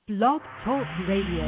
Blog Talk Radio.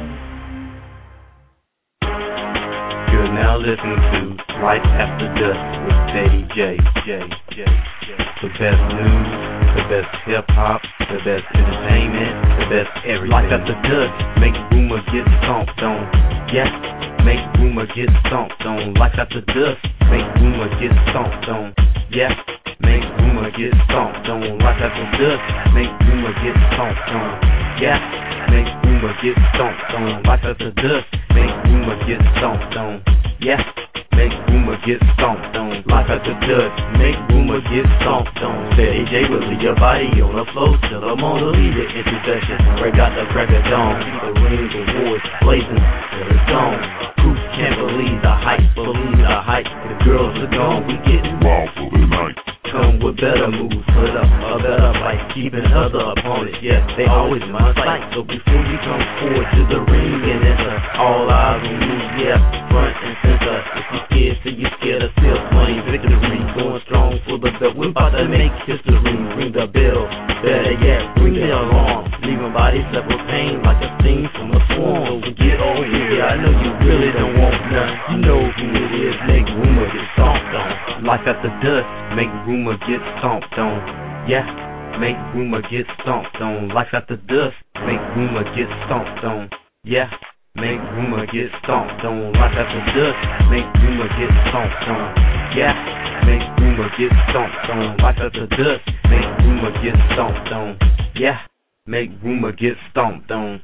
You're now listening to Life After Dusk with Steady J. The best news, the best hip hop, the best entertainment, the best everything. Life After Dusk, make rumors get stomped on. Yes, make rumors get stomped on. Life After Dusk, make rumors get stomped on. Yes, make rumors get stomped on. Life After Dusk, make rumors get stomped on. Yes, make rumors get stomped on. Life After Dusk, make rumors get stomped on. Yes, make rumors get stomped on. Life After Dusk, make rumors get stomped on. Steady J will leave your body on the floor till the Mona Lisa intercession. Break out the crack of dawn. The rings of wars blazing to the dawn. Who can't believe the hype? Believe the hype. The girls are gone. We getting wild for the night. Come with better moves, put up a better fight, keeping other opponents, yes, they always in my sight. So before you come forward to the ring and enter, all eyes on you, yes, front and center. If you're scared, so you're scared of still claim victory. Going strong for the belt, we're about to make history. Ring the bell, better yet, ring the alarm. Leaving bodies left with pain like a sting from a swarm. So get over here, I know you really don't want none. You know who it is, make rumors get stomped on. Life After Dusk, make rumors get stomped on. Yeah, make rumors get stomped on. Life After Dusk, make rumors get stomped on. Yeah, make rumors get stomped on. Life After Dusk, make rumors get stomped on. Yeah, make rumors get stomped on. Life After Dusk, make rumors get stomped on. Yeah, make rumors get stomped on.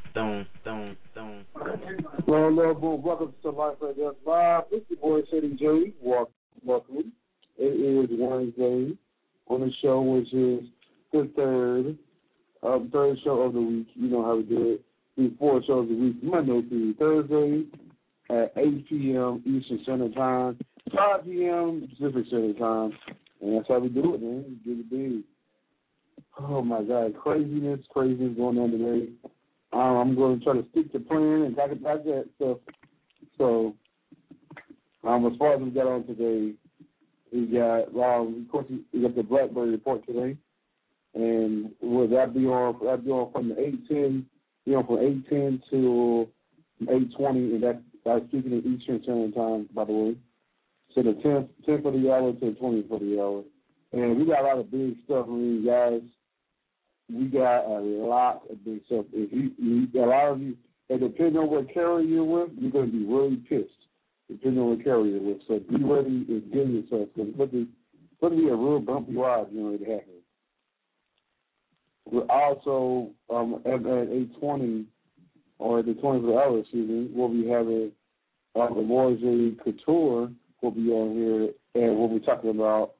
Hello, welcome to Life After Dusk Live. It's your boy Steady J. Welcome. It is Wednesday on the show, which is the third show of the week. You know how we do it. Do 4 shows a week, Monday through Thursday at 8 p.m. Eastern Standard Time, 5 p.m. Pacific Standard Time. And that's how we do it, man. We do it big. Oh, my God. Craziness going on today. I'm going to try to stick to plan and talk about that stuff. So, as far as we got on today, we got, of course, we got the Blackberry Report today, and will that be on from the 8:10, from 8:10 to 8:20, and that's speaking in Eastern Standard Time, by the way. So the 10 for the hour to the 20 for the hour, and we got a lot of big stuff. I mean, guys, we got a lot of big stuff. If a lot of you, and depending on what carrier you're with, you're going to be really pissed. Depending on what carrier you're with. So be ready and get yourself, because it's going to be a real bumpy ride, to happen. We're also, at 8:20, or at the 20 for the hour, we'll be having the Moise Couture will be on here, and we'll be talking about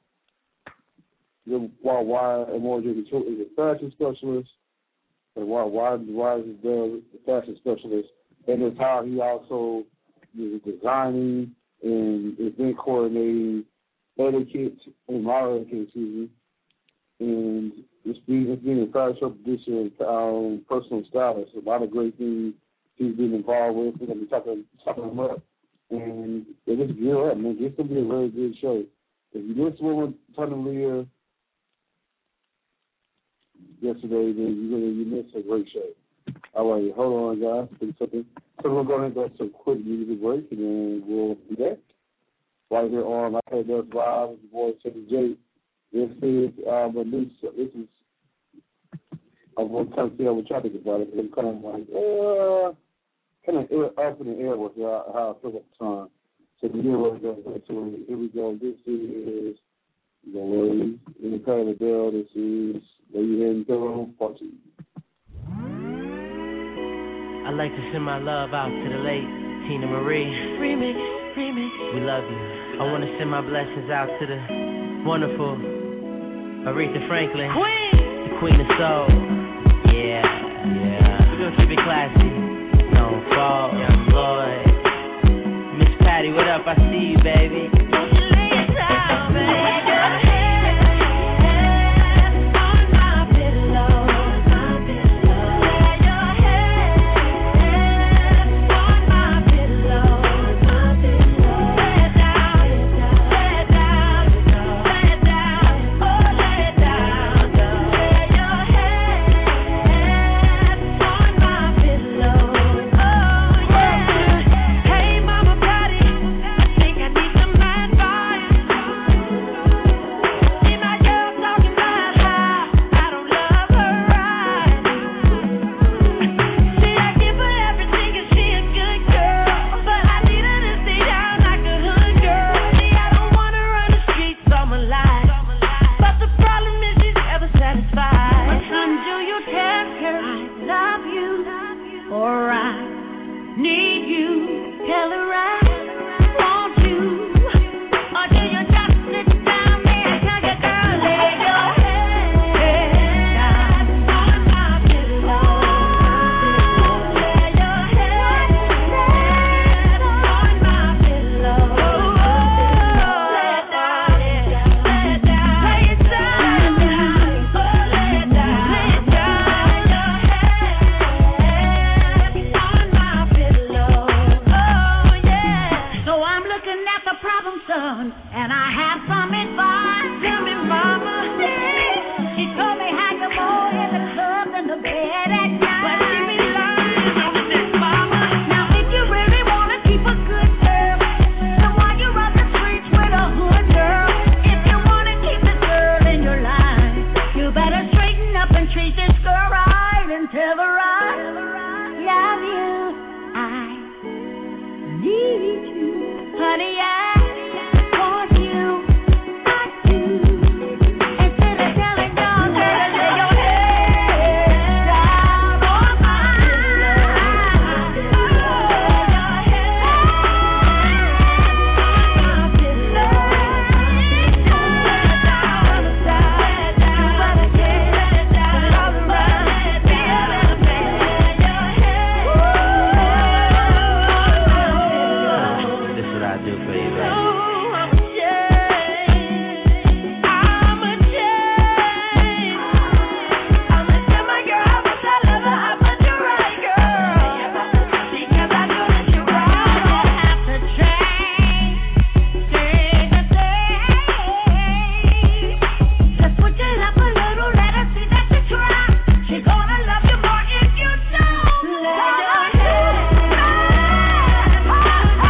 why Moise Couture is a fashion specialist, and why is the fashion specialist, and it's how he also is designing and event coordinating etiquette and model etiquette, and it's being a fashion show producer and personal stylist. A lot of great things he's been involved with. We're going to be talking him up, and just gear up, man. It's going to be a very good show. If you listen to what Tony Leah yesterday, then you missed a great show. All right, hold on, guys. So we'll go ahead and go to a quick music break, and then we'll be back. Right here on Life After Dusk Live with your boy Steady J. This is I'm going to kind of see how we try to get about it. I'm kind of like, up in the air with how I feel at the time. So we get ready to go to it. Here we go. This is the Ladies in the Pay the Bell. This is Lady and Thorough Part 2. I'd like to send my love out to the late Tina Marie. Remix. We love you. I want to send my blessings out to the wonderful Aretha Franklin. The Queen of Soul. Yeah. We're going to keep it classy. No fault. Young Floyd. Miss Patty, what up? I see you, baby. for I need you. Tell her I want you. Or do you just sit down there and tell your girl, lay your head down on my pillow. Lay your head on my pillow. Lay it down, lay it down, lay it down, lay it down, lay it down. Your head on my pillow. Oh yeah. So I'm looking at the problem, son, and I have some advice. Tell me, mama. She told me how you're more in the club than the bed at night. But she be lying on this, mama. Now if you really wanna keep a good girl, then why you run the streets with a hood girl? If you wanna keep this girl in your life, you better straighten up and treat this girl right and tell her I love you. I need you, honey. I want you. I do. Instead of telling y'all, better lay your head down on my pillow. Lay your head on my pillow. Lay it down, lay it down. You better get it down all around. Feel it, lay your head on my pillow. This is what I do for you, baby. I'm a chain. I'm a chain. I'm a chain, my girl. I'm a lover. I'm a right girl. Because I know that you're right. I don't have to change a thing. Just switch it up a little. Let her see that you try. She's gonna love you more if you don't. Lay your head on my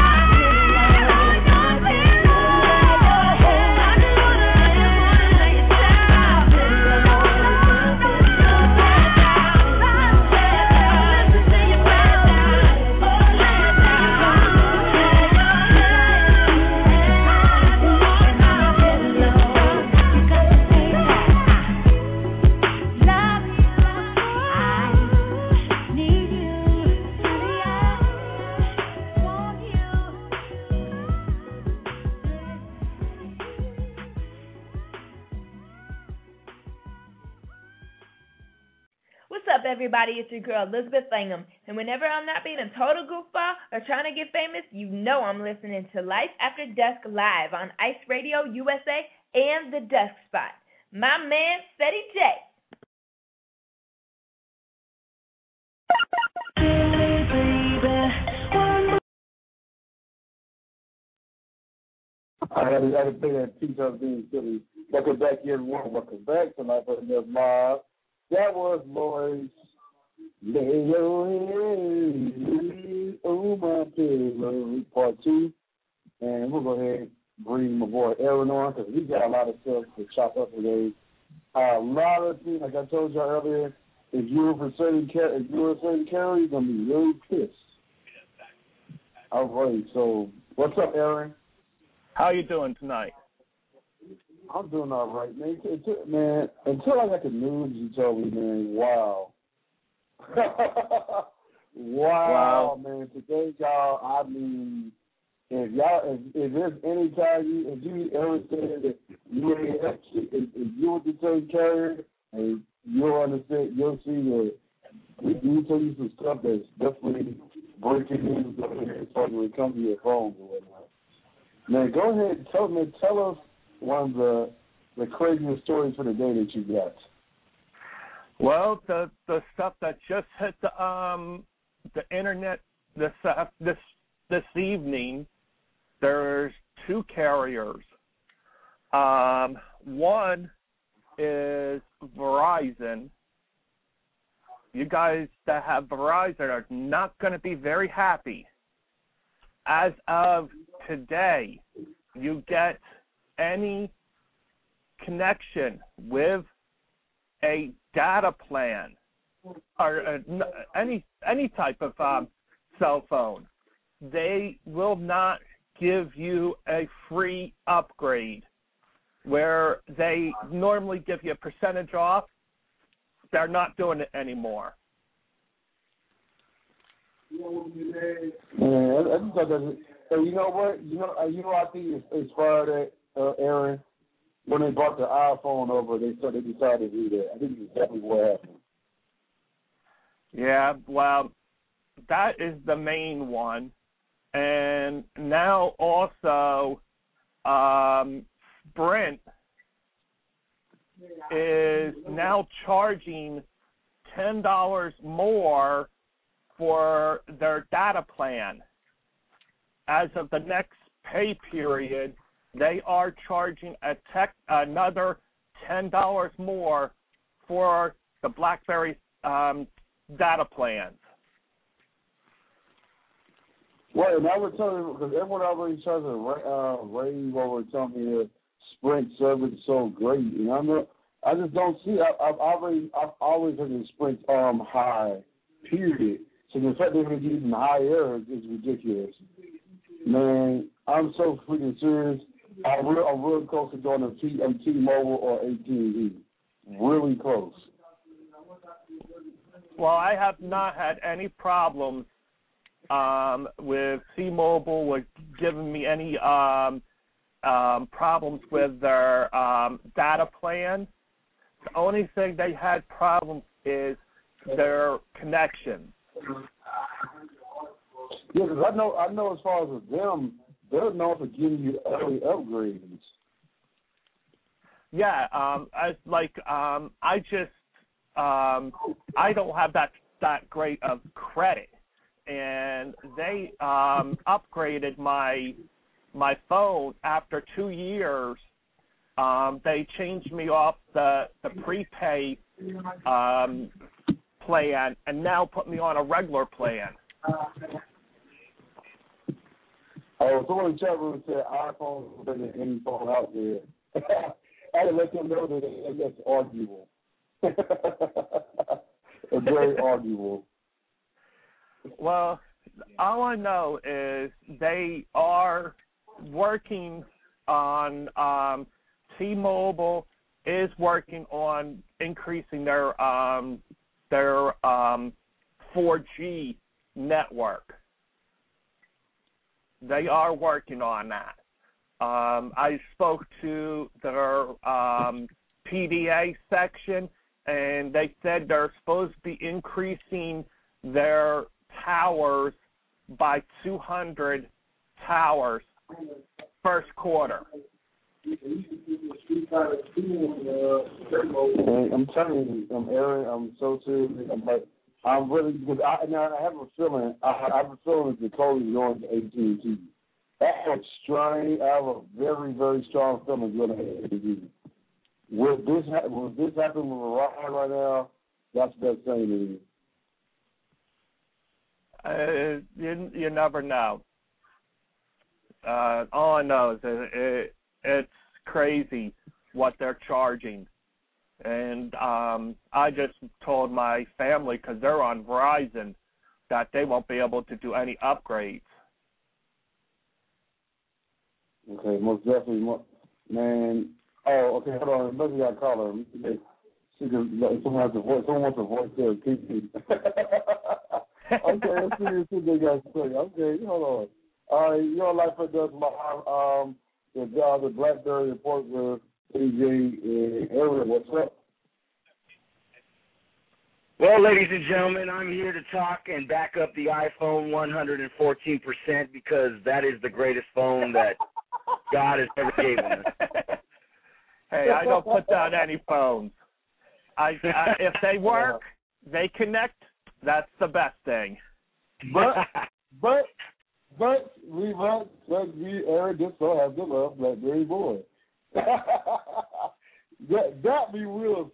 What's up, everybody? It's your girl, Elizabeth Langham. And whenever I'm not being a total goofball or trying to get famous, you know I'm listening to Life After Dusk Live on Ice Radio USA and The Dusk Spot. My man, Ceddy J. I had to play that piece of being silly. Welcome back, everyone. Welcome back to Life After Death Live. That was Lloyd's Lay Your Head on My Pillow, Part 2. And we'll go ahead and bring my boy Aaron on because we got a lot of stuff to chop up today. A lot of things, like I told you earlier, if you were a certain carrier, you're going to be really pissed. All right, so what's up, Aaron? How you doing tonight? I'm doing all right, man. Until I got the news you told me, man, wow. wow, man. Today, y'all, I mean, if there's any time if you ever said that you ain't if you were the same carrier, and you'll understand, you'll see that we tell you some stuff that's definitely breaking news over here when it comes to your phones or whatnot. Man, go ahead and tell us one of the craziest stories for the day that you got. Well, the stuff that just hit the internet this evening. There's two carriers. One is Verizon. You guys that have Verizon are not going to be very happy. As of today, you get any connection with a data plan or any type of cell phone, they will not give you a free upgrade where they normally give you a percentage off. They're not doing it anymore. Man, I just thought that. Hey, you know what? I think it's fired at Aaron. When they brought the iPhone over, they decided to do that. I think it's exactly what happened. Yeah, well, that is the main one. And now also Sprint is now charging $10 more for their data plan. As of the next pay period, they are charging another $10 more for the BlackBerry data plans. Well, and I would tell you, because everyone already tries to rave over telling me that Sprint service is so great, and I just don't see. I've always heard the Sprint high, period. So the fact they're going to get even higher is ridiculous. Man, I'm so freaking serious. I'm real close to going to T-Mobile or AT&T. Really close. Well, I have not had any problems with T-Mobile with giving me any problems with their data plan. The only thing they had problems is their connection. Yeah, because I know as far as with them, they're known for giving you early upgrades. Yeah, I don't have that great of credit, and they upgraded my phone after 2 years. They changed me off the prepay plan and now put me on a regular plan. Oh, someone in the chat room said iPhone is better than any phone out there. I had to let them know that that's arguable. It's very arguable. Well, all I know is they are working on T-Mobile is working on increasing their 4G network. They are working on that. I spoke to their PDA section, and they said they're supposed to be increasing their towers by 200 towers first quarter. I'm telling you, Aaron, I'm so serious. I'm really, because I have a feeling. I have a feeling that Cody's going to AT&T. That's strange. I have a very, very strong feeling going to AT&T. With this happening with Verizon right now, that's the best thing to do. You never know. All I know is it's crazy what they're charging. And I just told my family, because they're on Verizon, that they won't be able to do any upgrades. Okay, most definitely. Man, oh, okay, hold on. Maybe I call her. Someone wants a voice there. Okay, let's see what they got to say. Okay, hold on. All right, your life for does the BlackBerry report with AJ and Aaron. What's up? Well, ladies and gentlemen, I'm here to talk and back up the iPhone 114% because that is the greatest phone that God has ever given us. Hey, I don't put down any phones. If they work, they connect. That's the best thing. But we Aaron just so have to love BlackBerry boy. that be real.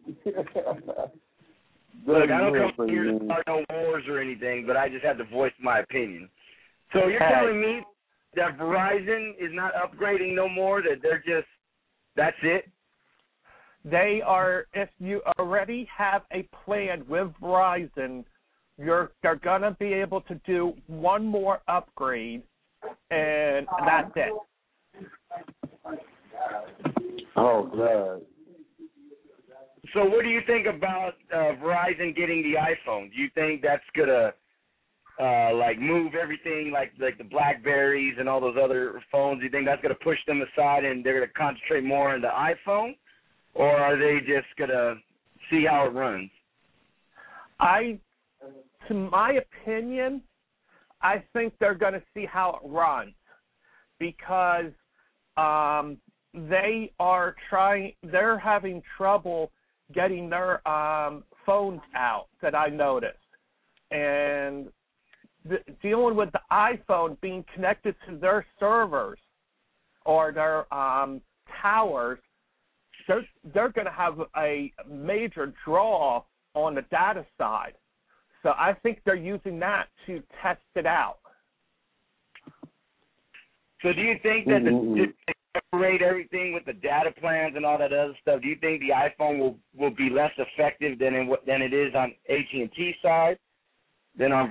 Look, I don't come here to start no wars or anything, but I just have to voice my opinion. So you're telling me that Verizon is not upgrading no more, that they're just, that's it? They are, if you already have a plan with Verizon, they're going to be able to do one more upgrade, and that's it. Oh, God. So what do you think about Verizon getting the iPhone? Do you think that's going to like move everything like the BlackBerries and all those other phones? Do you think that's going to push them aside and they're going to concentrate more on the iPhone, or are they just going to see how it runs? To my opinion, I think they're going to see how it runs, because they're having trouble getting their phones out, that I noticed. And dealing with the iPhone being connected to their servers or their towers, they're going to have a major draw on the data side. So I think they're using that to test it out. So do you think that they separate everything with the data plans and all that other stuff? Do you think the iPhone will be less effective than it is on AT&T side, than on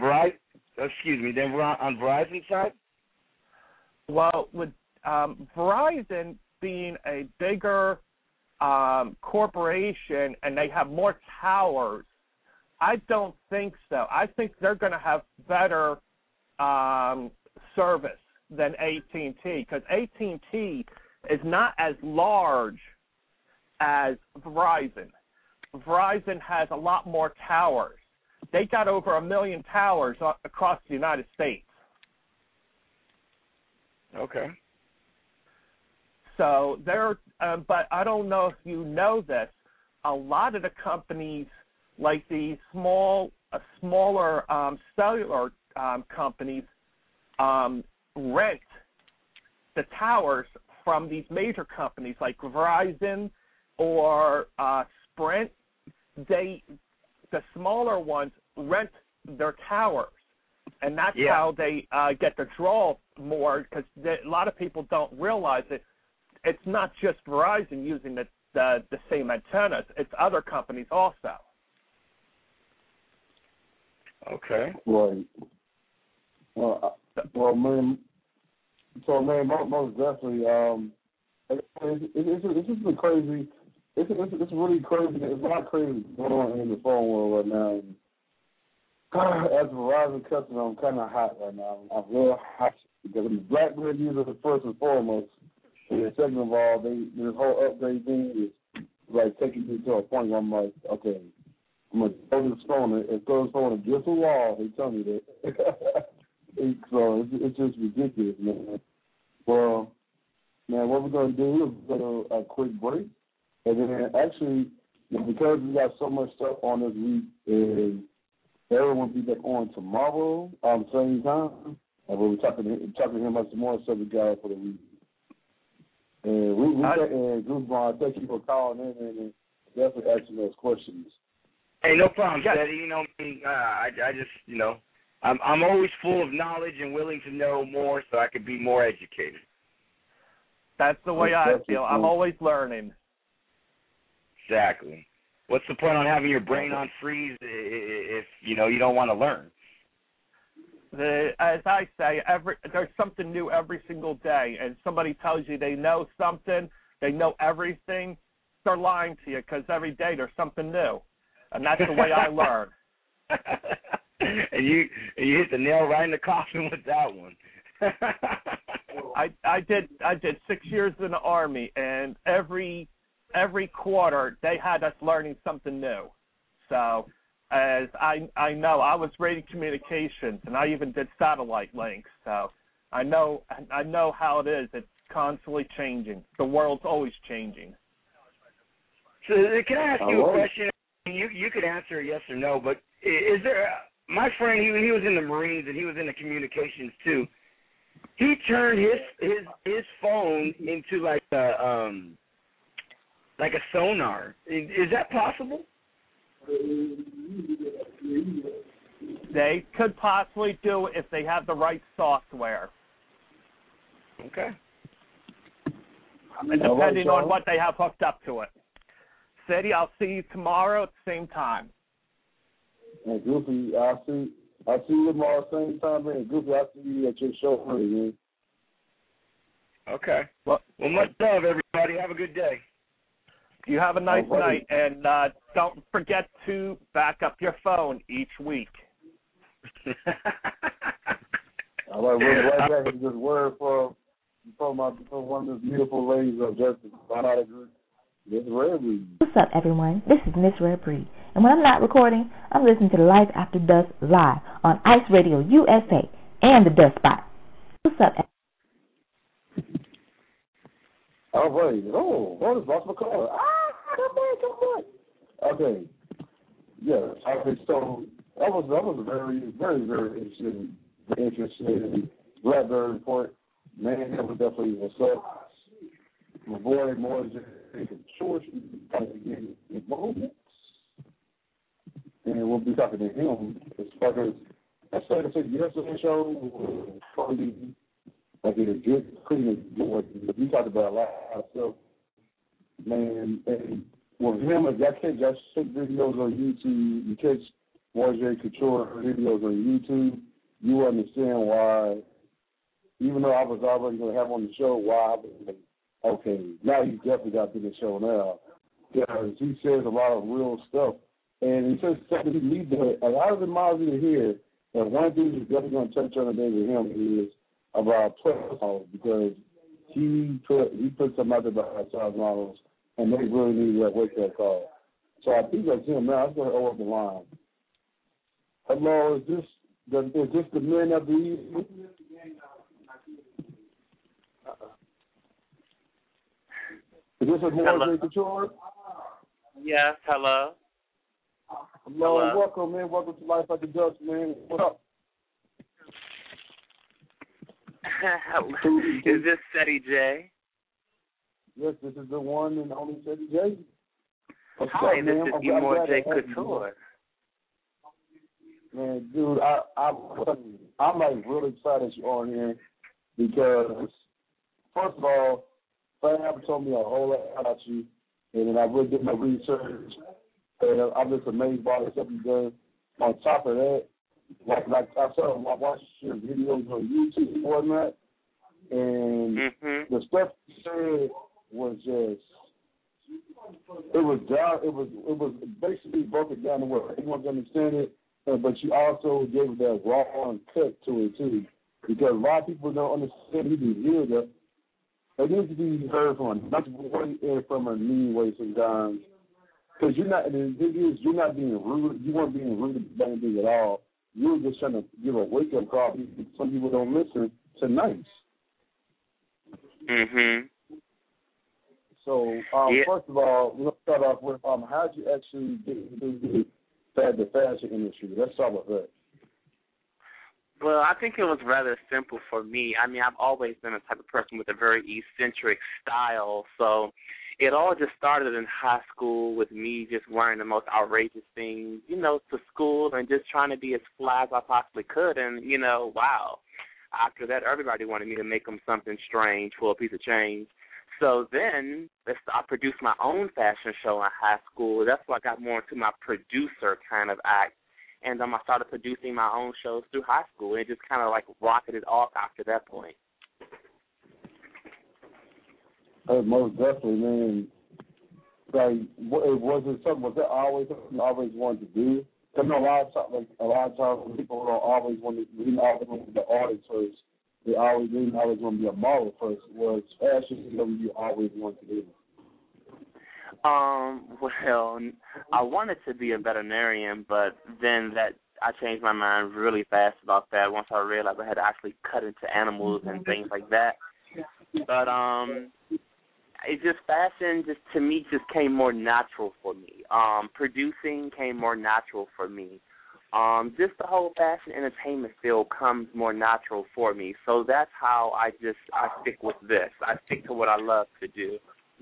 Verizon side? Well, with Verizon being a bigger corporation and they have more towers, I don't think so. I think they're going to have better service than AT&T, because AT&T is not as large as Verizon. Verizon has a lot more towers. They got over 1 million towers across the United States. Okay. So but I don't know if you know this, a lot of the companies, like the smaller cellular companies, rent the towers from these major companies like Verizon or Sprint. The smaller ones rent their towers, and that's how they get the draw more, because a lot of people don't realize it. It's not just Verizon using the same antennas. It's other companies also. Okay. Right. Well, man. So, man, most definitely. It's just been crazy. It's really crazy. It's a lot crazy going on in the phone world right now. As Verizon customer, I'm kind of hot right now. I'm real hot because the BlackBerry users are first and foremost. And second of all, this whole upgrade thing is like taking me to a point where I'm like, okay, I'm gonna throw this phone. If throw this phone against the wall, they tell me that. So it's just ridiculous, man. Well, man, what we're gonna do is go to a quick break, and then actually, because we got so much stuff on this week, and everyone will be back on tomorrow, same time, and we'll be talking to him about some more stuff we got for the week. And Goosebumps, thank you for calling in and definitely asking those questions. Hey, no problem, Steady. You know me. I just, I'm always full of knowledge and willing to know more, so I could be more educated. That's the way I feel. I'm always learning. Exactly. What's the point on having your brain on freeze if you don't want to learn? As I say, there's something new every single day, and somebody tells you they know something, they know everything, they're lying to you, because every day there's something new, and that's the way I learn. And you hit the nail right in the coffin with that one. I did 6 years in the Army, and every quarter they had us learning something new. So as I know, I was radio communications, and I even did satellite links. So I know how it is. It's constantly changing. The world's always changing. So can I ask you a question? You could answer yes or no, but is there? My friend, he was in the Marines and he was in the communications too. He turned his phone into like a sonar. Is that possible? They could possibly do it if they have the right software. Okay. And depending on what they have hooked up to it. City, I'll see you tomorrow at the same time. And Goofy, I'll see you tomorrow at the same time, man. Goofy, I'll see you at your show, man. Okay. Well, much love, everybody. Have a good day. You have a nice night, and don't forget to back up your phone each week. All right, we're right back with this word from one of the beautiful ladies of Justice. Miss Rare Breed. What's up, everyone? This is Miss Rare Breed. And when I'm not recording, I'm listening to the Life After Dusk live on Ice Radio USA and the Dust Spot. What's up? All right. Oh, bonus lost my call. Come back. Okay. Yeah. Okay. So that was a very, very, very interesting Blackbird report. Man, that was definitely what's up. My boy more just short involved. And we'll be talking to him as far as I said yesterday's show was probably like a good clean work. We talked about a lot of stuff. Man, and with him, if y'all catch videos on YouTube, you catch Warjay Couture videos on YouTube, you understand why, even though I was already going to have on the show, why I was like, okay, now you definitely got to do the show now. Because he says a lot of real stuff. And he says something he needs to, a lot of the miles in here, and one thing he's definitely going to touch on today with him is about 12 models, because he put some out there about 12 models, and they really need that wake-up call. So I think that's him now. I'm going to open the line. Hello, is this the men of the evening? Is this a Warjay Couture? Yes, hello. Hello, welcome, man. Welcome to Life After Dusk, man. What up? Is this Seti J? Yes, this is the one and only Seti J. Hi, this is Warjay Couture. Man, dude, I'm like really excited you're on here because, first of all, Fab told me a whole lot about you, and then I really did my research, and I'm just amazed by the stuff you've done. On top of that, like I saw, I watched your videos on YouTube and whatnot, and the stuff you said was just, it was basically broken down to where anyone can understand it, but you also gave it that raw and cut to it too, because a lot of people don't understand. You do hear that. It needs to be heard from a nice way and from a mean way sometimes. Because you're not being rude. You weren't being rude about anything at all. You were just trying to give a wake-up call. Some people don't listen to nice. So, first of all, we'll start off with how did you actually get into the fashion industry? Let's start with that. Well, I think it was rather simple for me. I mean, I've always been a type of person with a very eccentric style, so it all just started in high school with me just wearing the most outrageous things, to school and just trying to be as fly as I possibly could. And, wow, after that, everybody wanted me to make them something strange for a piece of change. So then I produced my own fashion show in high school. That's why I got more into my producer kind of act. And I started producing my own shows through high school. And it just kind of like rocketed off after that point. Most definitely, man. Like, was that always something you always wanted to do? Because a lot of times people don't always want to be the artist first. They didn't always want to be a model first. Was fashion something you always wanted to do? Well, I wanted to be a veterinarian, but then I changed my mind really fast about that once I realized I had to actually cut into animals and things like that. But fashion to me came more natural for me. Producing came more natural for me. Just the whole fashion entertainment field comes more natural for me. So that's how I stick with this. I stick to what I love to do,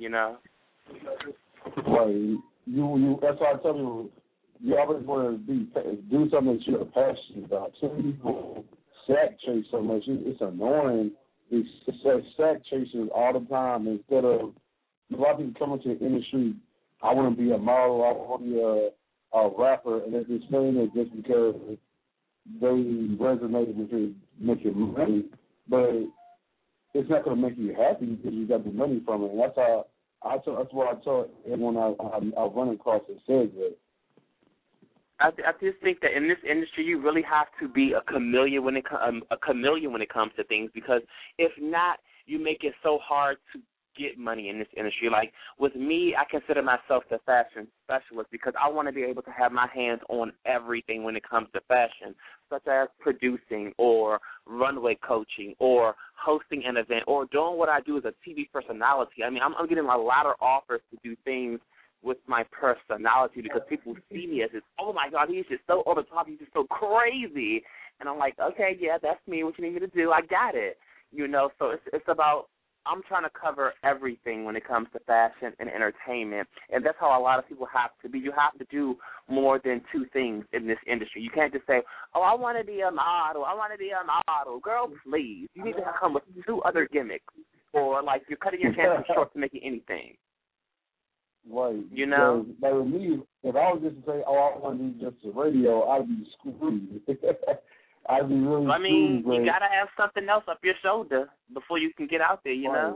Right. You. That's why I tell you, you always want to do something that you're passionate about. Some people sack chase so much; it's annoying. It's sack chasing all the time instead of a lot of people come into the industry. I want to be a model. I want to be a rapper, and they're just saying it just because they resonated with it, making money. But it's not going to make you happy because you got the money from it. And that's what I tell everyone I run across that says that. I just think that in this industry, you really have to be a chameleon when it comes to things, because if not, you make it so hard to get money in this industry. Like with me, I consider myself the fashion specialist because I want to be able to have my hands on everything when it comes to fashion, such as producing or runway coaching or hosting an event or doing what I do as a TV personality. I mean, I'm getting a lot of offers to do things with my personality because people see me as this, oh my God, he's just so over the top, he's just so crazy. And I'm like, okay, yeah, that's me. What you need me to do? I got it. You know, so it's about, I'm trying to cover everything when it comes to fashion and entertainment, and that's how a lot of people have to be. You have to do more than two things in this industry. You can't just say, oh, I want to be a model. I want to be a model. Girl, please. You need to come with two other gimmicks, or like you're cutting your chances short to making anything. Right. You know? Like with me, if I was just to say, oh, I want to do just a radio, I'd be screwed. I'd be really I mean, screwed. You got to have something else up your shoulder before you can get out there, you know?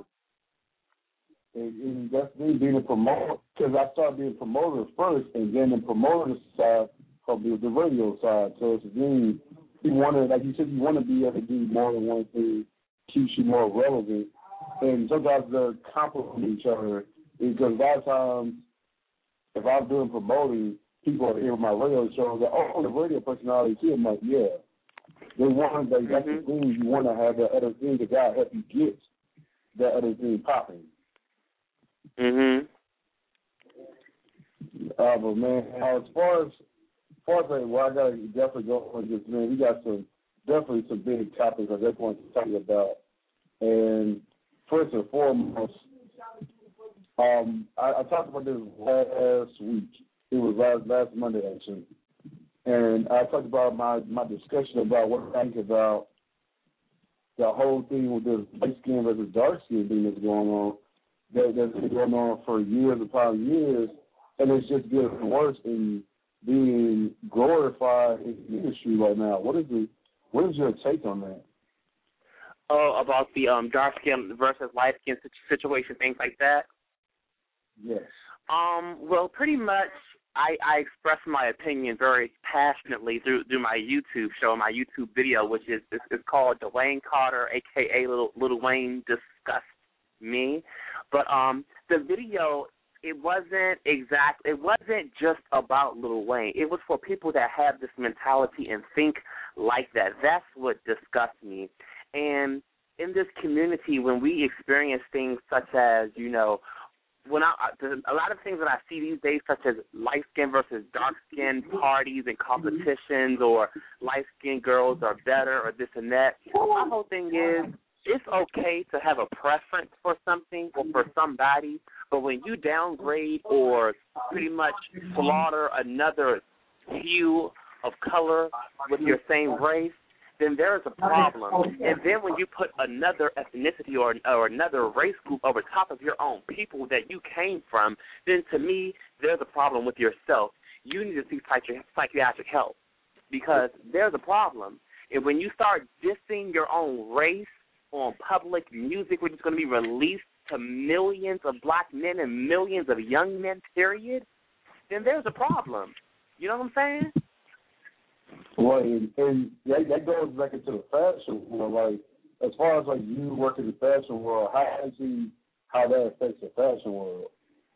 And that's me being a promoter, because I started being a promoter first, and then the promoter side of the radio side. So it's me, you want to, like you said, you want to be able to do more than one thing, keeps you more relevant. And sometimes they complement each other, because a lot of times, if I'm doing promoting, people are hearing my radio show, that, oh, the radio personality too. I'm like, yeah. They want, that's the thing, you want to have that other thing that God help you get that other thing popping. But man, as far as well, I gotta definitely go on this, man. We got some big topics I just want to talk about. And first and foremost, I talked about this last week. It was last Monday actually. And I talked about my discussion about what I think about the whole thing with this light skin versus dark skin thing that's going on. That's been going on for years upon years, and it's just getting worse and being glorified in the industry right now. What is your take on that? Oh, about the dark skin versus light skin situation, things like that? Yes. Well, pretty much I express my opinion very passionately through my YouTube show, my YouTube video, which is called Dwayne Carter, a.k.a. Little Wayne Disgust Me. But the video, it wasn't just about Lil Wayne. It was for people that have this mentality and think like that. That's what disgusts me. And in this community, when we experience things such as, you know, a lot of things that I see these days, such as light skin versus dark skin parties and competitions, or light skin girls are better, or this and that. My whole thing is, it's okay to have a preference for something or for somebody, but when you downgrade or pretty much slaughter another hue of color with your same race, then there is a problem. And then when you put another ethnicity or another race group over top of your own people that you came from, then to me, there's a problem with yourself. You need to seek psychiatric help, because there's a problem. And when you start dissing your own race on public music, which is going to be released to millions of black men and millions of young men, period, then there's a problem. You know what I'm saying? Well, and that goes back into the fashion world. Like, as far as like you work in the fashion world, how do you see how that affects the fashion world?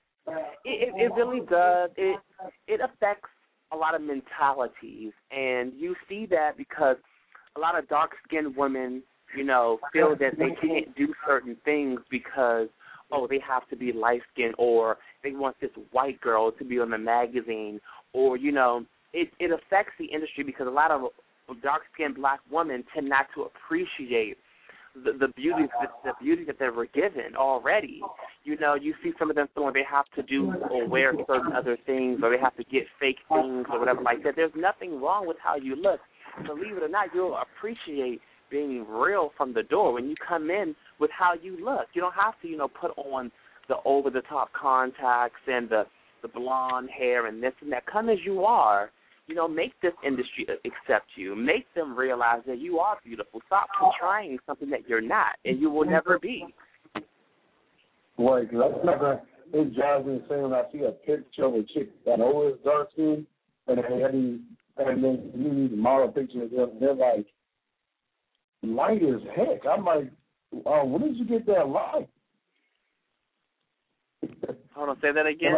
It really does. It affects a lot of mentalities, and you see that because a lot of dark-skinned women, you know, feel that they can't do certain things because, oh, they have to be light-skinned, or they want this white girl to be on the magazine, or, you know, it affects the industry because a lot of dark-skinned black women tend not to appreciate the beauty that they were given already. You know, you see some of them feeling they have to do or wear certain other things, or they have to get fake things or whatever like that. There's nothing wrong with how you look. Believe it or not, you'll appreciate being real from the door when you come in with how you look. You don't have to, you know, put on the over-the-top contacts and the blonde hair and this and that. Come as you are. You know, make this industry accept you. Make them realize that you are beautiful. Stop portraying something that you're not, and you will never be. Right, because it drives me insane when I see a picture of a chick that always dark skin, and then you need to model pictures of them, and they're like light as heck. I'm like, when did you get that light? Hold on, say that again.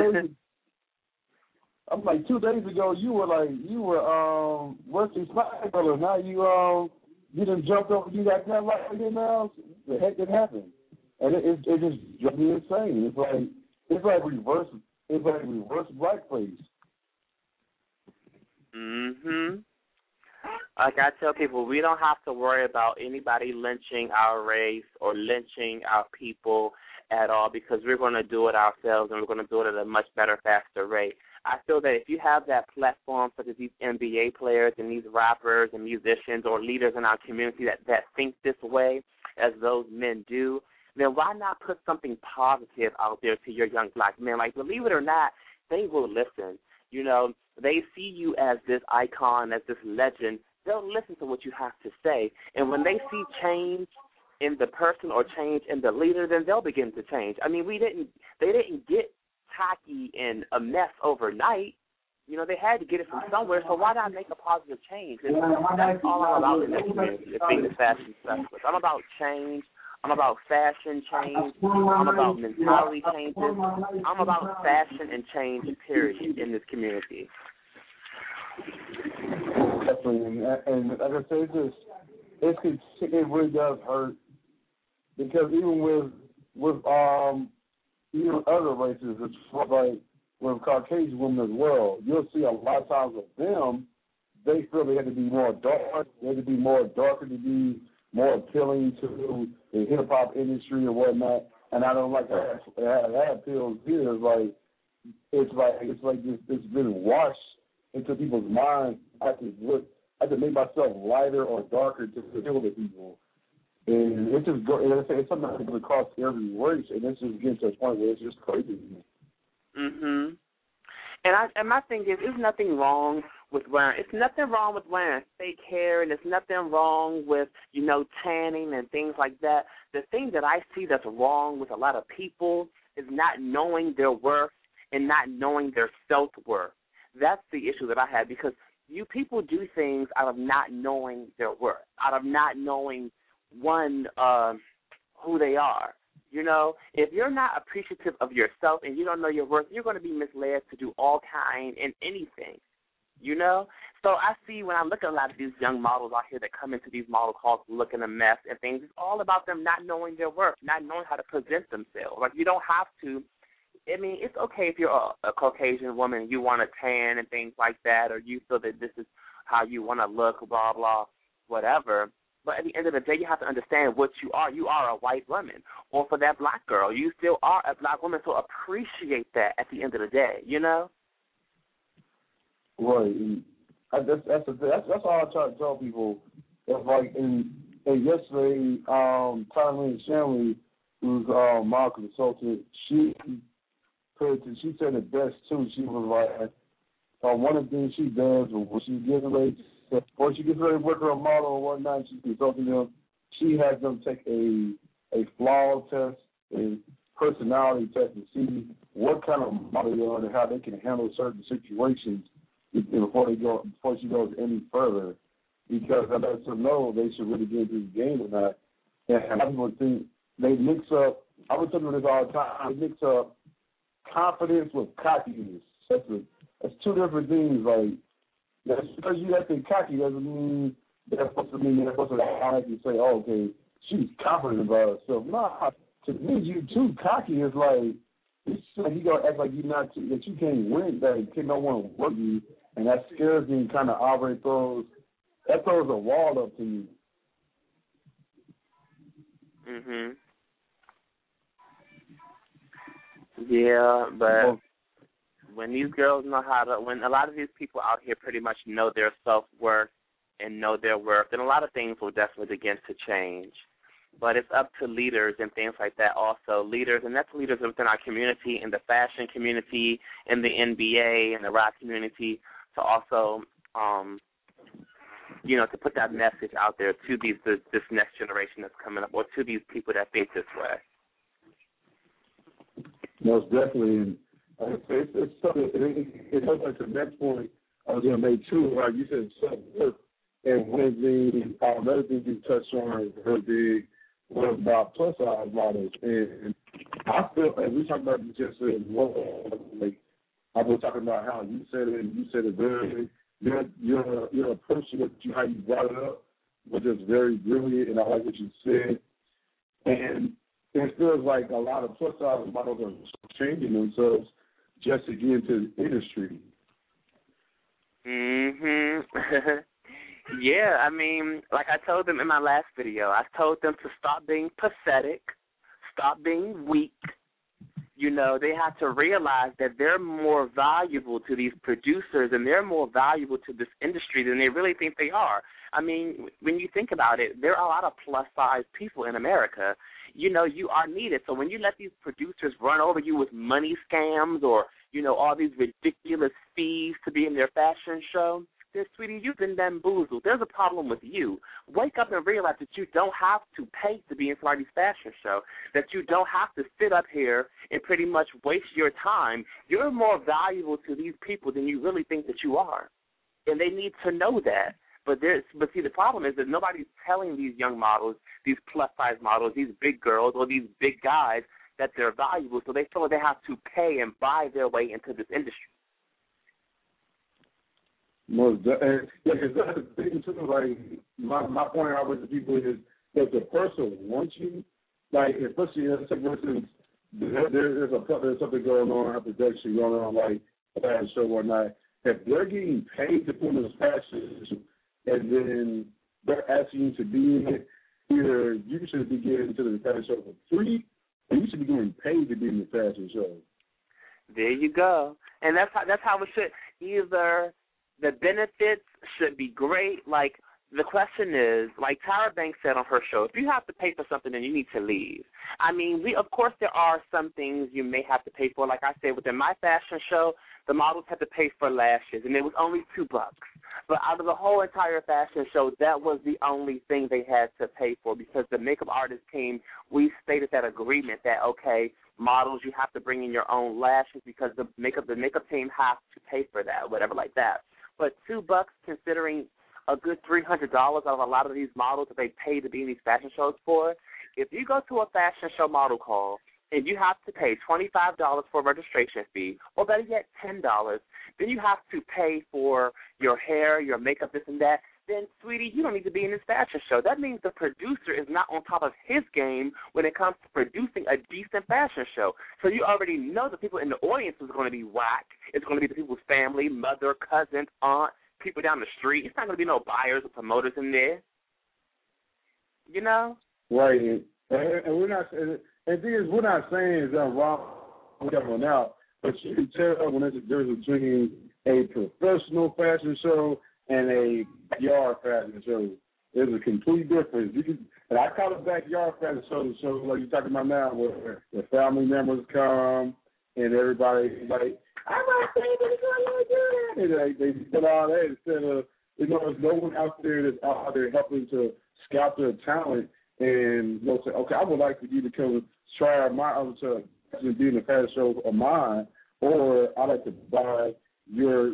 I'm like 2 days ago you were Wesley Snipes, brother. Now you done jumped over, you got that light again now. The heck did happen? And it just drove me insane. It's like reverse blackface. Mhm. Like I tell people, we don't have to worry about anybody lynching our race or lynching our people at all, because we're going to do it ourselves, and we're going to do it at a much better, faster rate. I feel that if you have that platform, such as these NBA players and these rappers and musicians or leaders in our community that think this way, as those men do, then why not put something positive out there to your young black men? Like, believe it or not, they will listen. You know, they see you as this icon, as this legend. They'll listen to what you have to say. And when they see change in the person or change in the leader, then they'll begin to change. I mean, they didn't get tacky and a mess overnight. You know, they had to get it from somewhere, so why not make a positive change? And that's all I'm about in this community, is being a fashion specialist. I'm about change. I'm about fashion change. I'm about mentality changes. I'm about fashion and change, period, in this community. Definitely. And like I say, it really does hurt, because even with even other races, it's like with Caucasian women as well, you'll see a lot of times with them, they feel they have to be more dark, they have to be more darker to be more appealing to the hip hop industry or whatnot. And I don't like that appeals here. It's like it's been washed into people's minds. I have to make myself lighter or darker to appeal to people. And it's something that goes across every race, and it's just getting to a point where it's just crazy. Mhm. And my thing is, there's nothing wrong with wearing. It's nothing wrong with wearing fake hair, and there's nothing wrong with tanning and things like that. The thing that I see that's wrong with a lot of people is not knowing their worth and not knowing their self-worth. That's the issue that I have, because you people do things out of not knowing their worth, out of not knowing who they are. You know, if you're not appreciative of yourself and you don't know your worth, you're going to be misled to do all kind and anything, you know? So I see when I look at a lot of these young models out here that come into these model calls looking a mess and things, it's all about them not knowing their worth, not knowing how to present themselves. Like, you don't have to. I mean, it's okay if you're a Caucasian woman and you want to tan and things like that, or you feel that this is how you want to look, blah, blah, whatever. But at the end of the day, you have to understand what you are. You are a white woman. Or for that black girl, you still are a black woman, so appreciate that at the end of the day, you know? Right. That's all I try to tell people. It's like, and yesterday, Tyler Shanley, who's a model consultant, she said it best, too. She was like, one of the things she does when she gets ready to work her a model or whatnot, she's consulting them, she has them take a flaw test, a personality test, to see what kind of model they are and how they can handle certain situations before she goes any further. Because I let them know they should really get into the game or not. And I people think they mix up, I would tell them this all the time, they mix up confidence with cockiness. That's two different things. Like, just because you have to be cocky doesn't mean they're supposed to act and say, oh, okay, she's confident about herself. Nah, to me, you too cocky is like, it's like you gotta act like that you can't win, that no one will work you, and that scares me and kind of already throws a wall up to you. Mhm. Yeah, but when these girls know when a lot of these people out here pretty much know their self-worth and know their worth, then a lot of things will definitely begin to change. But it's up to leaders and things like that also. Leaders, and that's leaders within our community, in the fashion community, in the NBA, in the rap community, to also, to put that message out there to this next generation that's coming up, or to these people that think this way. Most definitely. It's something. It comes like the next point I was going to make two. Like you said, self-worth. And one thing, another thing you touched on very big was about plus size models. And I feel, and we talked about this just like I was talking about how you said it, and you said it very. Your approach to how you brought it up was just very brilliant, and I like what you said. And it feels like a lot of plus size models are changing themselves just to get into the industry. Yeah, I mean, like I told them in my last video, I told them to stop being pathetic, stop being weak. You know, they have to realize that they're more valuable to these producers and they're more valuable to this industry than they really think they are. I mean, when you think about it, there are a lot of plus-size people in America. You know, you are needed. So when you let these producers run over you with money scams or, you know, all these ridiculous fees to be in their fashion show, then, sweetie, you've been bamboozled. There's a problem with you. Wake up and realize that you don't have to pay to be in somebody's fashion show, that you don't have to sit up here and pretty much waste your time. You're more valuable to these people than you really think that you are, and they need to know that. But see, the problem is that nobody's telling these young models, these plus-size models, these big girls or these big guys that they're valuable, so they feel like they have to pay and buy their way into this industry. Most and that's the thing too. Like my point out with the people is if the person wants you, like especially there's something going on, a production going on, like a fashion show or not. If they're getting paid to put in this fashion, and then they're asking you to be in it, either you should be getting into the fashion show for free, or you should be getting paid to be in the fashion show. There you go, and that's how it should. Either the benefits should be great. Like, the question is, like Tyra Banks said on her show, if you have to pay for something, then you need to leave. I mean, of course there are some things you may have to pay for. Like I said, within my fashion show, the models had to pay for lashes, and it was only $2. But out of the whole entire fashion show, that was the only thing they had to pay for because the makeup artist team, we stated that agreement that, okay, models, you have to bring in your own lashes because the makeup team has to pay for that, whatever like that. But $2, considering a good $300 out of a lot of these models that they pay to be in these fashion shows for, if you go to a fashion show model call and you have to pay $25 for a registration fee, or better yet, $10, then you have to pay for your hair, your makeup, this and that, then, sweetie, you don't need to be in this fashion show. That means the producer is not on top of his game when it comes to producing a decent fashion show. So you already know the people in the audience is going to be whack. It's going to be the people's family, mother, cousin, aunt, people down the street. It's not going to be no buyers or promoters in there. You know? Right. And we're not, and the thing is, we're not saying it's wrong coming out, but you can tell when there's between a professional fashion show and a backyard fashion show. There's a complete difference. And I call it backyard fashion show, like you're talking about now, where the family members come and everybody's like, I'm not saying that it's going to do that. And they put all that instead of, there's no one out there that's out there helping to scout their talent and say, okay, I would like for you to come try to be in a fashion show of mine, or I'd like to buy your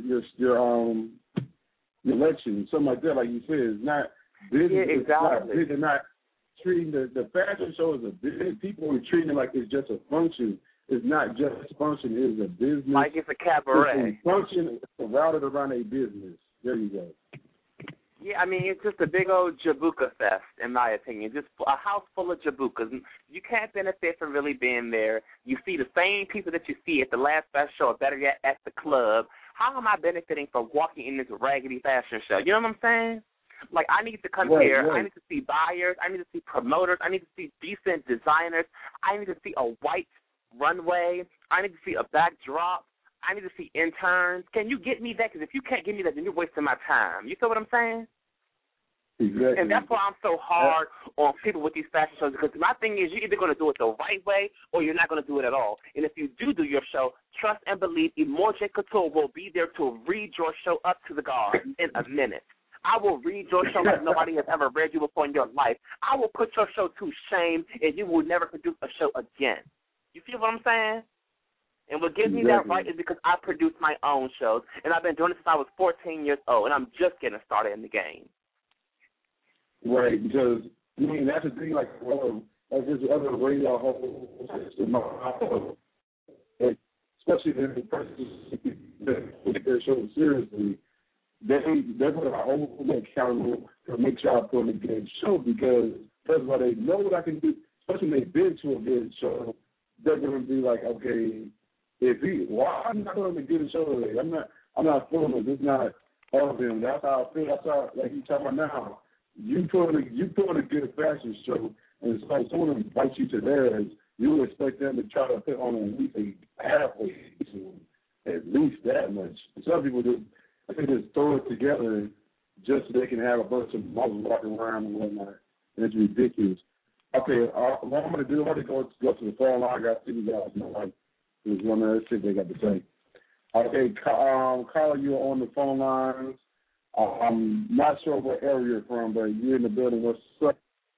election, something like that, like you said. It's not business. Yeah, exactly. They're not treating the fashion show as a business. People are treating it like it's just a function. It's not just a function. It's a business. Like it's a cabaret. It's a function routed around a business. There you go. Yeah, I mean, it's just a big old Jabuka fest, in my opinion. Just a house full of Jabukas. You can't benefit from really being there. You see the same people that you see at the last fashion show, or better yet, at the club. How am I benefiting from walking in this raggedy fashion show? You know what I'm saying? Like, I need to come here. Right. I need to see buyers. I need to see promoters. I need to see decent designers. I need to see a white runway. I need to see a backdrop. I need to see interns. Can you get me that? Because if you can't give me that, then you're wasting my time. You feel what I'm saying? Exactly. And that's why I'm so hard on people with these fashion shows, because my thing is you're either going to do it the right way or you're not going to do it at all. And if you do your show, trust and believe Immortan Couture will be there to read your show up to the guard in a minute. I will read your show like nobody has ever read you before in your life. I will put your show to shame, and you will never produce a show again. You feel what I'm saying? And what gives me that right is because I produce my own shows, and I've been doing it since I was 14 years old, and I'm just getting started in the game. Right, because, I mean, that's the thing, like this other radio host, especially the person that take their show seriously, they're going to hold me accountable to make sure I put on a good show, because first of all, they know what I can do, especially when they've been to a good show. They're going to be like, okay, I'm not going to get a show today. I'm not feeling it. It's not all of them. That's how I feel. That's how, like you talking about now. You put on a good fashion show, and so someone invites you to theirs, you would expect them to try to put on at least a halfway to at least that much. Some people just throw it together just so they can have a bunch of models walking around and whatnot. And it's ridiculous. Okay, what I'm going to do, I'm going to go to the phone line. I got to see you guys. Let's see what they got to say. Okay, Carla, you're on the phone lines. I'm not sure what area you're from, but you're in the building. What's up?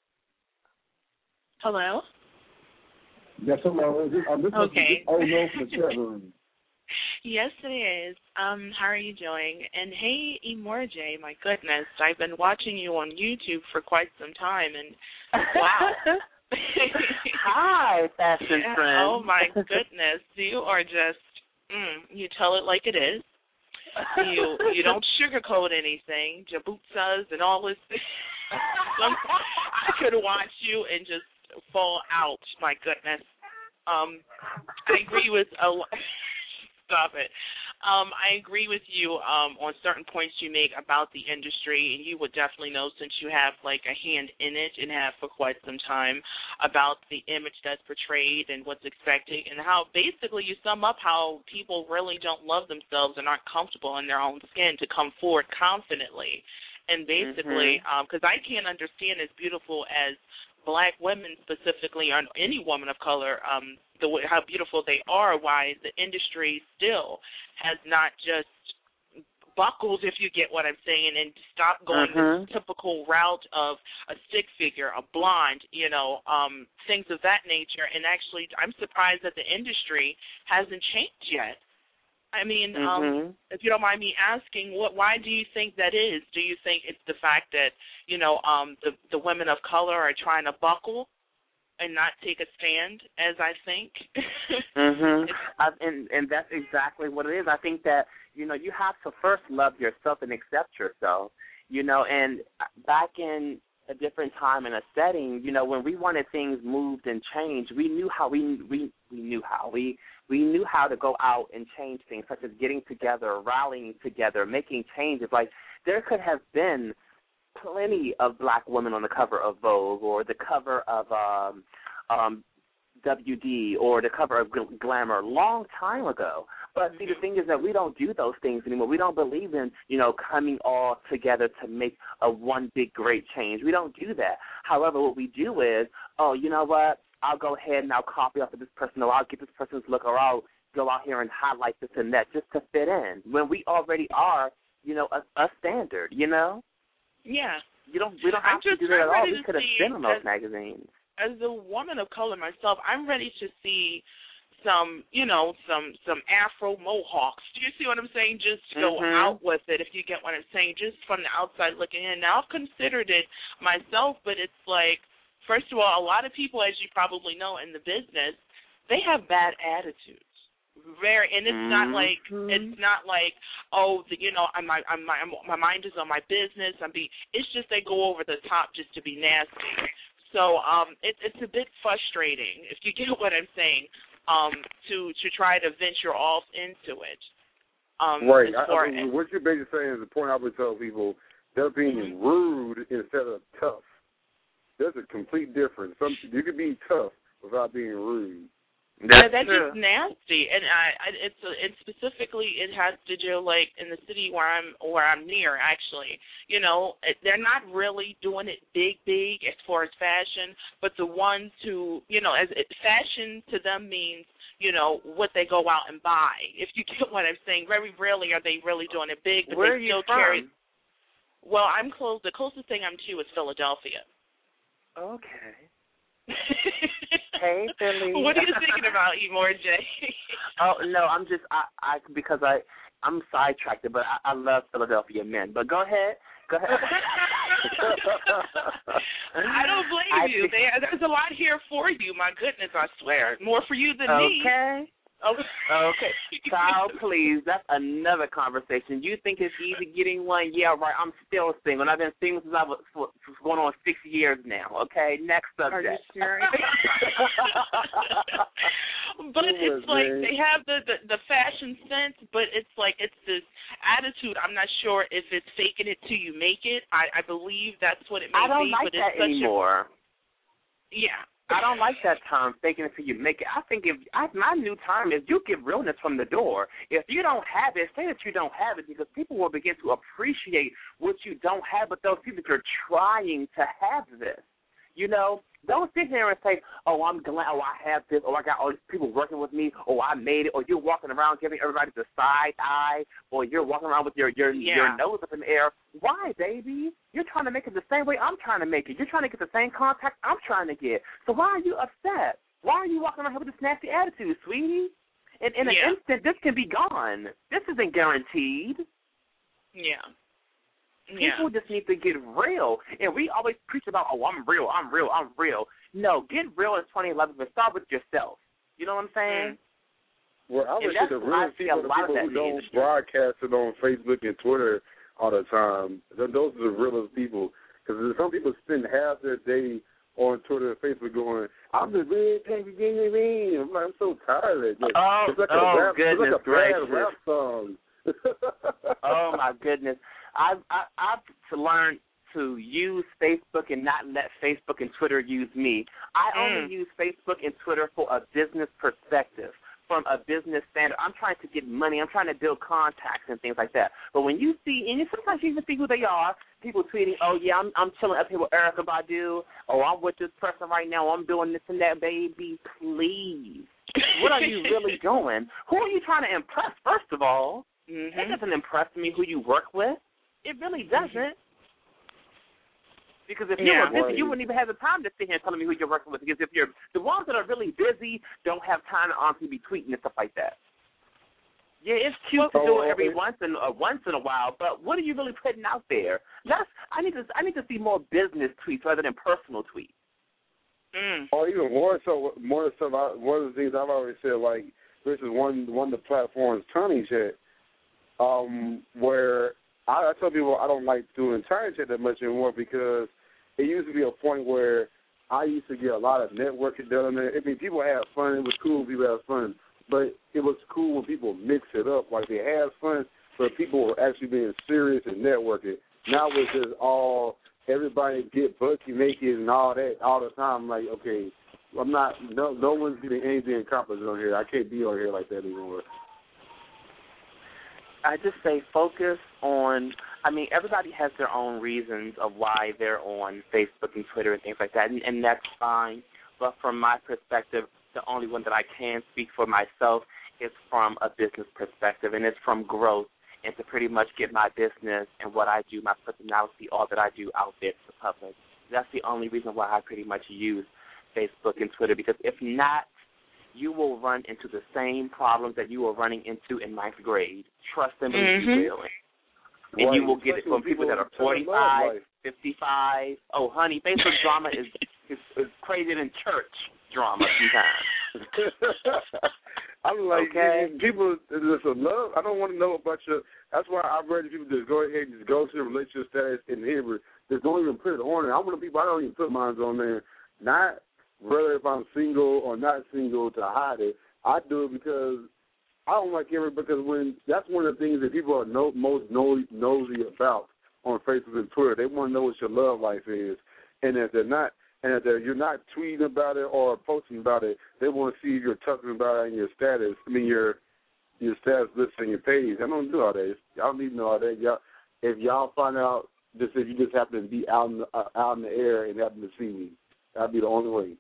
Hello? Yes, hello. This okay. Is from the chat room. Yes, it is. How are you doing? And hey, Imorje, my goodness, I've been watching you on YouTube for quite some time, and wow. Hi, fashion friend. Oh, my goodness. You are just, you tell it like it is. You don't sugarcoat anything, jabootsas and all this. I could watch you and just fall out, my goodness. I agree with stop it. I agree with you on certain points you make about the industry, and you would definitely know, since you have like a hand in it and have for quite some time, about the image that's portrayed and what's expected, and how basically you sum up how people really don't love themselves and aren't comfortable in their own skin to come forward confidently. And basically, because I can't understand, as beautiful as Black women specifically, or any woman of color, how beautiful they are, why the industry still has not just buckled, if you get what I'm saying, and stopped going the typical route of a stick figure, a blonde, things of that nature. And actually, I'm surprised that the industry hasn't changed yet. I mean, if you don't mind me asking, why do you think that is? Do you think it's the fact that, the women of color are trying to buckle and not take a stand, as I think? And that's exactly what it is. I think that, you have to first love yourself and accept yourself, and back in a different time and a setting, when we wanted things moved and changed, we knew how we knew how to go out and change things, such as getting together, rallying together, making changes. Like, there could have been plenty of Black women on the cover of Vogue, or the cover of WD, or the cover of Glamour long time ago. But see, the thing is that we don't do those things anymore. We don't believe in, coming all together to make a one big great change. We don't do that. However, what we do is, you know what? I'll go ahead and I'll copy off of this person, or I'll get this person's look, or I'll go out here and highlight this and that just to fit in, when we already are, a standard, Yeah. We don't have to do that at all. We could have been in those magazines. As a woman of color myself, I'm ready to see some Afro mohawks. Do you see what I'm saying? Just go out with it, if you get what I'm saying, just from the outside looking in. Now, I've considered it myself, but it's like, first of all, a lot of people, as you probably know, in the business, they have bad attitudes. And it's not like my mind is on my business. It's just they go over the top just to be nasty. So it's a bit frustrating, if you get what I'm saying, to try to venture off into it. Right. What you're basically saying is the point I would tell people: they're being rude instead of tough. There's a complete difference. You can be tough without being rude. That's just nasty, and it's specifically it has to do, like, in the city where I'm near. Actually, they're not really doing it big as far as fashion, but the ones who, fashion to them means, what they go out and buy. If you get what I'm saying, very rarely are they really doing it big, but where they still carry. Well, I'm close. The closest thing I'm to is Philadelphia. Okay. Hey, Philly. What are you thinking about, Emor J? Oh no, I'm just because I'm sidetracked, but I love Philadelphia men. But go ahead. I don't blame you. There's a lot here for you. My goodness, I swear, more for you than me. Okay. Okay. Child, please. That's another conversation. You think it's easy getting one? Yeah, right. I'm still single. And I've been single since I was going on 6 years now. Okay. Next subject. Are you serious? But it's like they have the fashion sense, but it's like it's this attitude. I'm not sure if it's faking it till you make it. I believe that's what it may be. I don't like that anymore. Yeah. I don't like that term, faking it till you make it. I think my new term is you give realness from the door. If you don't have it, say that you don't have it, because people will begin to appreciate what you don't have, but those people that you're trying to have this. You know, don't sit here and say, oh, I'm glad, oh, I have this, or I got all these people working with me, or I made it, or you're walking around giving everybody the side eye, or you're walking around with your nose up in the air. Why, baby? You're trying to make it the same way I'm trying to make it. You're trying to get the same contact I'm trying to get. So why are you upset? Why are you walking around here with this nasty attitude, sweetie? In an instant, this can be gone. This isn't guaranteed. Yeah. People just need to get real. And we always preach about, oh, I'm real. No, get real in 2011, but start with yourself. You know what I'm saying? Well, I would say the real people, the people who don't broadcast it on Facebook and Twitter all the time, those are the realest people. Because some people spend half their day on Twitter and Facebook going, I'm the red paper green. I'm like, I'm so tired of it. It's like a bad rap song. Oh, my goodness. I've learned to use Facebook and not let Facebook and Twitter use me. I only use Facebook and Twitter for a business perspective, from a business standard. I'm trying to get money. I'm trying to build contacts and things like that. But when you see, and sometimes you even see who they are, people tweeting, oh, yeah, I'm chilling up here with Erykah Badu. Oh, I'm with this person right now. I'm doing this and that. Baby, please. What are you really doing? Who are you trying to impress, first of all? It doesn't impress me who you work with. It really doesn't. Because if you were busy, you wouldn't even have the time to sit here and tell me who you're working with. Because if you're the ones that are really busy don't have time to honestly be tweeting and stuff like that. Yeah, it's cute to do it every once in a while, but what are you really putting out there? I need to see more business tweets rather than personal tweets. Or even more so, one of the things I've always said, like this is one of the platforms Tony said, where I tell people I don't like doing Tiny Chat that much anymore, because it used to be a point where I used to get a lot of networking done on there. I mean, people had fun. It was cool when people had fun. But it was cool when people mix it up. Like, they had fun, but people were actually being serious and networking. Now it's just all, everybody get bucky naked and all that all the time. Like, okay, no one's getting anything accomplished on here. I can't be on here like that anymore. I just say focus on, everybody has their own reasons of why they're on Facebook and Twitter and things like that, and that's fine. But from my perspective, the only one that I can speak for myself is from a business perspective, and it's from growth and to pretty much get my business and what I do, my personality, all that I do out there to the public. That's the only reason why I pretty much use Facebook and Twitter, because if not, you will run into the same problems that you were running into in ninth grade. Trust them and you will. And you will get it from people that are 45, 55. Oh, honey, Facebook drama is crazier than church drama sometimes. I'm like, people, there's a love. I don't want to know about your. That's why I'd rather people just go ahead and just go to the relationship status in here, but just don't even put it on there. I want people, I don't even put mine on there. Not whether if I'm single or not single to hide it. I do it because I don't like because that's one of the things that people are most nosy about on Facebook and Twitter. They want to know what your love life is, and if you're not tweeting about it or posting about it, they want to see if you're talking about it in your status. Your status list on your page. I don't do all that. Y'all need to know all that. If y'all find out, if you just happen to be out in the air and happen to see me, that'd be the only way.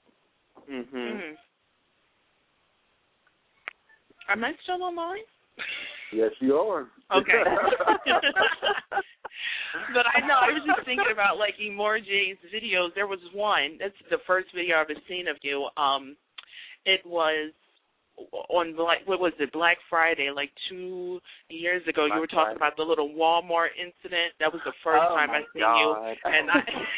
Am I still online? Yes, you are. Okay. But I know, I was just thinking about, like, Emorje's videos. There was one, that's the first video I've ever seen of you. It was on, Black Friday, like 2 years ago. You were talking about the little Walmart incident. That was the first time I seen you. And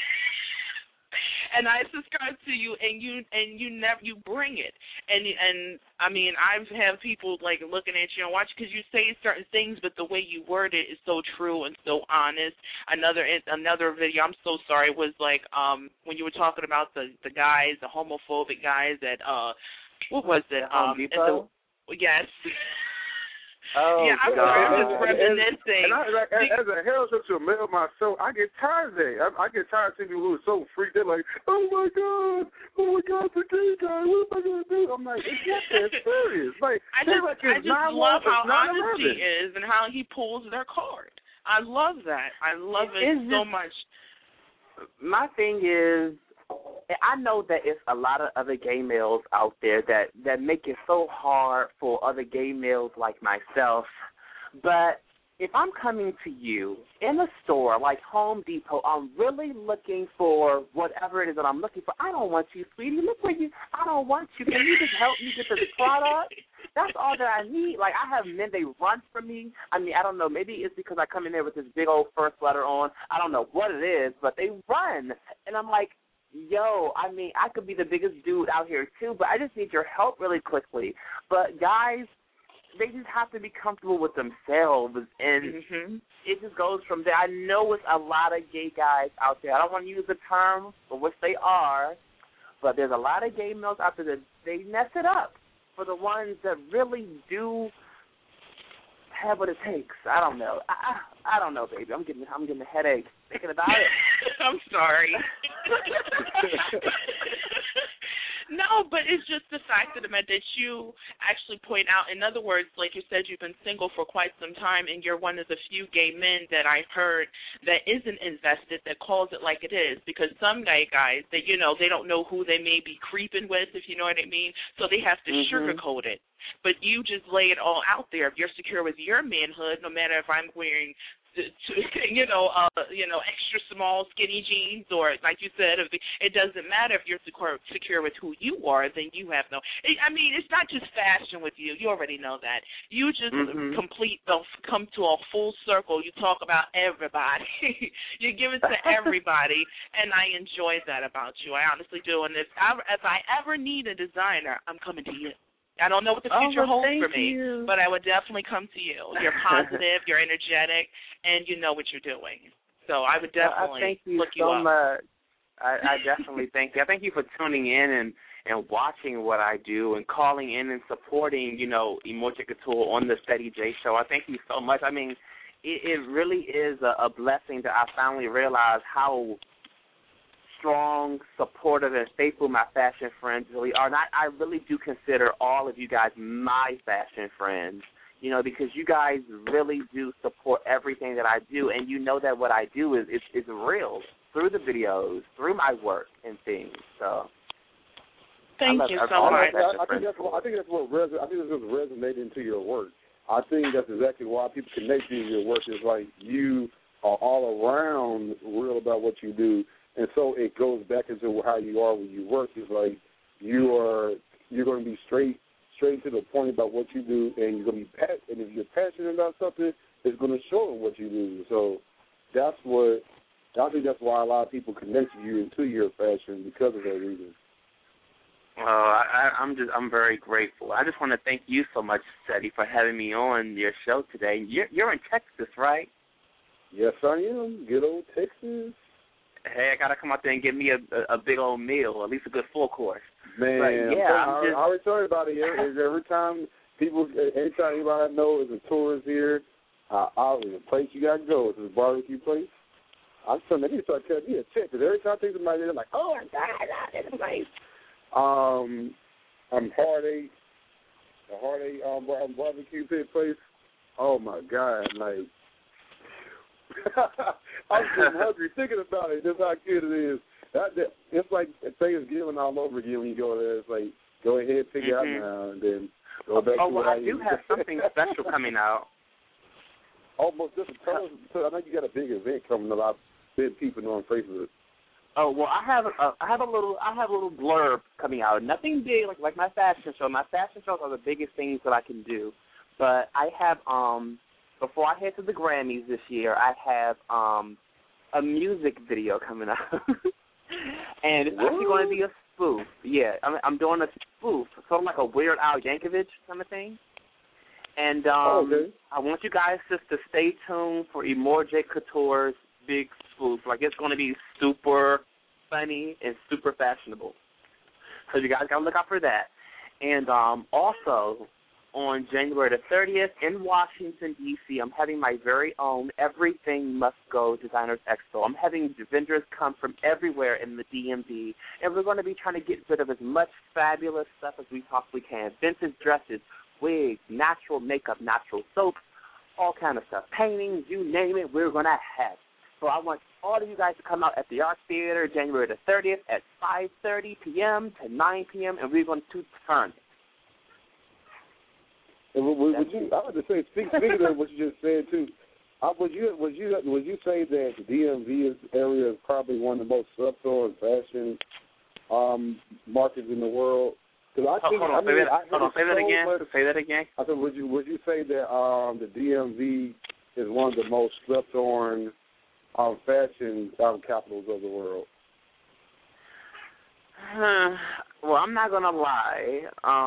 and I subscribe to you, and you bring it, and I mean, I've had people like looking at you and watching because you say certain things, but the way you word it is so true and so honest. Another video, I'm so sorry, was like when you were talking about the guys, the homophobic guys at what was it? Yes. Oh, yeah, I'm just reminiscing. And as a heterosexual male myself, I get tired of that. I get tired of seeing people who are so freaked. They're like, oh my God, the gay guy, what am I going to do? I'm like, it's not that serious. Like, I just love how honest he is and how he pulls their card. I love that. I love it so much. My thing is, I know that it's a lot of other gay males out there that make it so hard for other gay males like myself. But if I'm coming to you in a store like Home Depot, I'm really looking for whatever it is that I'm looking for. I don't want you, sweetie. Look where I don't want you. Can you just help me get this product? That's all that I need. Like, I have men, they run from me. I mean, I don't know. Maybe it's because I come in there with this big old first letter on. I don't know what it is, but they run. And I'm like, yo, I mean, I could be the biggest dude out here too, but I just need your help really quickly. But guys, they just have to be comfortable with themselves, and it just goes from there. I know it's a lot of gay guys out there. I don't want to use the term for which they are, but there's a lot of gay males out there that they mess it up for the ones that really do have what it takes. I don't know. I don't know, baby. I'm getting a headache thinking about it. I'm sorry. No, but it's just the fact of the matter that you actually point out. In other words, like you said, you've been single for quite some time, and you're one of the few gay men that I've heard that isn't invested, that calls it like it is. Because some gay guys, that they don't know who they may be creeping with, if you know what I mean. So they have to sugarcoat it. But you just lay it all out there. If you're secure with your manhood, no matter if I'm wearing extra small skinny jeans, or like you said, it doesn't matter if you're secure with who you are, then you have it's not just fashion with you. You already know that. You just come to a full circle. You talk about everybody. You give it to everybody, and I enjoy that about you. I honestly do. And if I ever need a designer, I'm coming to you. I don't know what the future holds for me, but I would definitely come to you. You're positive, you're energetic, and you know what you're doing. So I would definitely look you up. Thank you so much. I definitely thank you. I thank you for tuning in and watching what I do and calling in and supporting, Emorje Couture on the Steady J Show. I thank you so much. I mean, it really is a blessing that I finally realized how strong, supportive, and faithful my fashion friends really are. And I really do consider all of you guys my fashion friends, because you guys really do support everything that I do, and you know that what I do is real through the videos, through my work and things. So thank you so much. I think that's what resonated into your work. I think that's exactly why people connect to your work. Is like you are all around real about what you do. And so it goes back into how you are when you work. It's like you're going to be straight to the point about what you do, and you're going to be and if you're passionate about something, it's going to show in what you do. So I think that's why a lot of people connect to you and to your fashion because of that reason. I'm very grateful. I just want to thank you so much, Steady, for having me on your show today. You're in Texas, right? Yes, I am. Good old Texas. Hey, I got to come out there and get me a big old meal, at least a good full course. Man, I already told you about it. Anytime anybody I know is a tourist here, the place you got to go is this barbecue place. I'm telling them, they start telling me a tip, because every time I think of somebody, they're like, oh, my God, I love this place. I'm Heartache, the Heartache barbecue pit place. Oh, my God, like, I'm getting hungry thinking about it. That's how good it is. It's like Thanksgiving all over again when you go there. It's like, go ahead, pick it out now, and then go back to what I do have something special coming out. Almost just tell us. So I know you got a big event coming up. Big people know on Facebook. Oh well, I have a little blurb coming out. Nothing big like my fashion show. My fashion shows are the biggest things that I can do. But I have before I head to the Grammys this year, I have a music video coming out, and it's actually going to be a spoof. Yeah, I'm doing a spoof, sort of like a Weird Al Yankovic kind of thing. And I want you guys just to stay tuned for Imore J. Couture's big spoof. Like, it's going to be super funny and super fashionable. So you guys got to look out for that. And also, on January the 30th in Washington, D.C., I'm having my very own Everything Must Go Designers Expo. I'm having vendors come from everywhere in the DMV, and we're going to be trying to get rid of as much fabulous stuff as we possibly can. Vintage dresses, wigs, natural makeup, natural soaps, all kind of stuff. Paintings, you name it, we're going to have. So I want all of you guys to come out at the Art Theater January the 30th at 5:30 p.m. to 9 p.m., and we're going to turn it. And would you? I would just say, speaking of what you just said too, would you say that the DMV area is probably one of the most slept-on fashion markets in the world? Because I think, say that again. I said, would you say that the DMV is one of the most slept-on fashion capitals of the world? Well, I'm not gonna lie.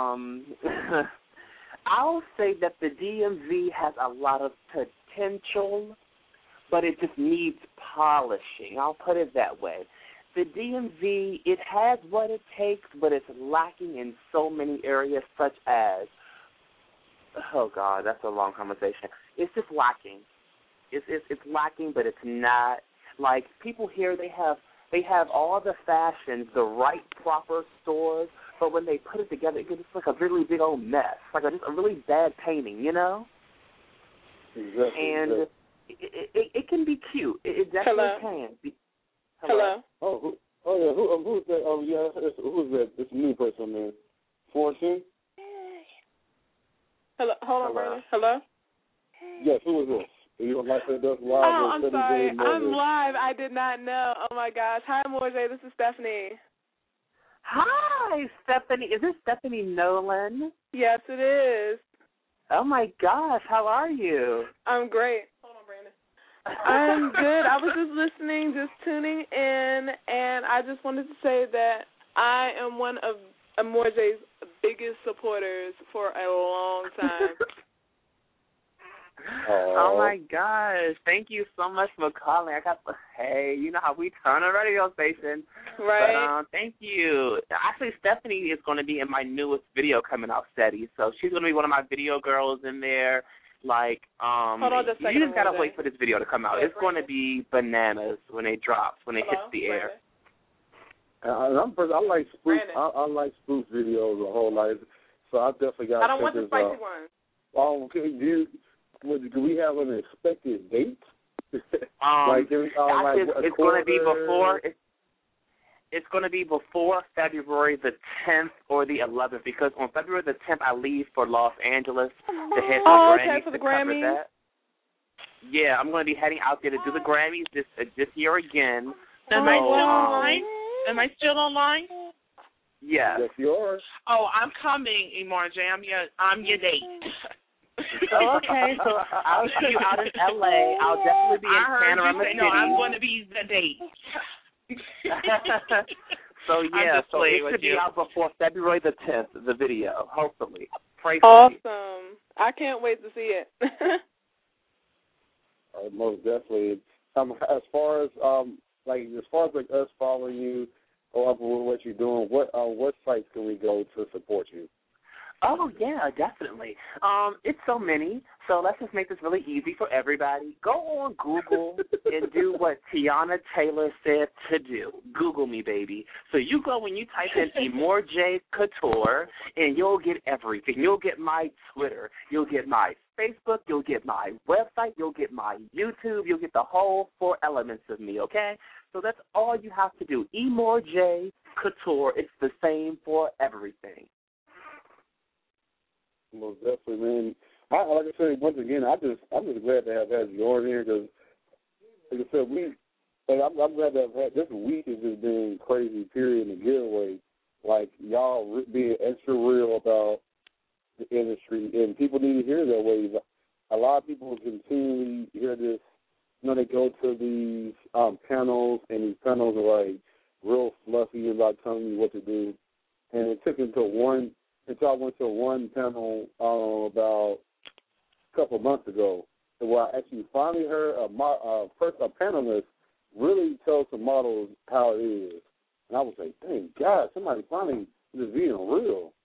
I'll say that the DMV has a lot of potential, but it just needs polishing. I'll put it that way. The DMV, it has what it takes, but it's lacking in so many areas, such as, oh God, that's a long conversation. It's just lacking. It's lacking, but it's not. Like, people here, they have all the fashions, the right proper stores, but when they put it together, it gets like a really big old mess, like just a really bad painting, you know? Exactly. And it can be cute. It definitely can. Hello? Oh yeah. Who's that? Oh yeah. Who's that? This new person, man. Fortune. Hello. Hold on, Brandon. Hello. Yes. Who is this? Are you on Life After Dusk Live? Oh, I'm sorry. I'm live. I did not know. Oh my gosh. Hi, Morjay. This is Stephanie. Hi, Stephanie. Is this Stephanie Nolan? Yes, it is. Oh my gosh. How are you? I'm great. Hold on, Brandon. I'm good. I was just listening, just tuning in, and I just wanted to say that I am one of Morjay's biggest supporters for a long time. Oh my gosh. Thank you so much for calling. Hey, you know how we turn a radio station. Right. But thank you. Actually, Stephanie is going to be in my newest video coming out, Steady. So she's going to be one of my video girls in there. Like, hold on just a second, you just got to wait for this video to come out. It's going to be bananas when it drops, when it hits the air. I like spoof. I like spoof videos a whole lot. So I definitely got. I don't want the spicy ones. Do we have an expected date? It's going to be before. It's going to be before February the 10th or the 11th, because on February the 10th I leave for Los Angeles to head to the Grammys. Grammys. That. Yeah, I'm going to be heading out there to do the Grammys this year again. Am I still online? Am I still online? Yeah. Yes, you are. Oh, I'm coming, Imore J. I'm your date. Oh, okay, so I'll see you out in L.A. I'll definitely be in Panorama City. No, I'm going to be the date. So it should be out before February the 10th, the video, hopefully. Pray for me. Awesome. I can't wait to see it. Most definitely. As far as us following you or what you're doing, what sites can we go to support you? Oh, yeah, definitely. It's so many, so let's just make this really easy for everybody. Go on Google and do what Tiana Taylor said to do. Google me, baby. So you go when you type in Imore J. Couture, and you'll get everything. You'll get my Twitter. You'll get my Facebook. You'll get my website. You'll get my YouTube. You'll get the whole 4 elements of me, okay? So that's all you have to do. Imore J. Couture. It's the same for everything. Most definitely, man. like I said, once again, I'm just glad to have had you on here because, like I said, I'm glad to have had this week has just been crazy. Period in the good way. Like y'all being extra real about the industry, and people need to hear that way. A lot of people continually hear this. You know, they go to these panels, and these panels are like real fluffy about telling you what to do. And it took until I went to one panel about a couple of months ago, where I actually finally heard a panelist really tell some models how it is. And I was like, dang, God, somebody finally just being real.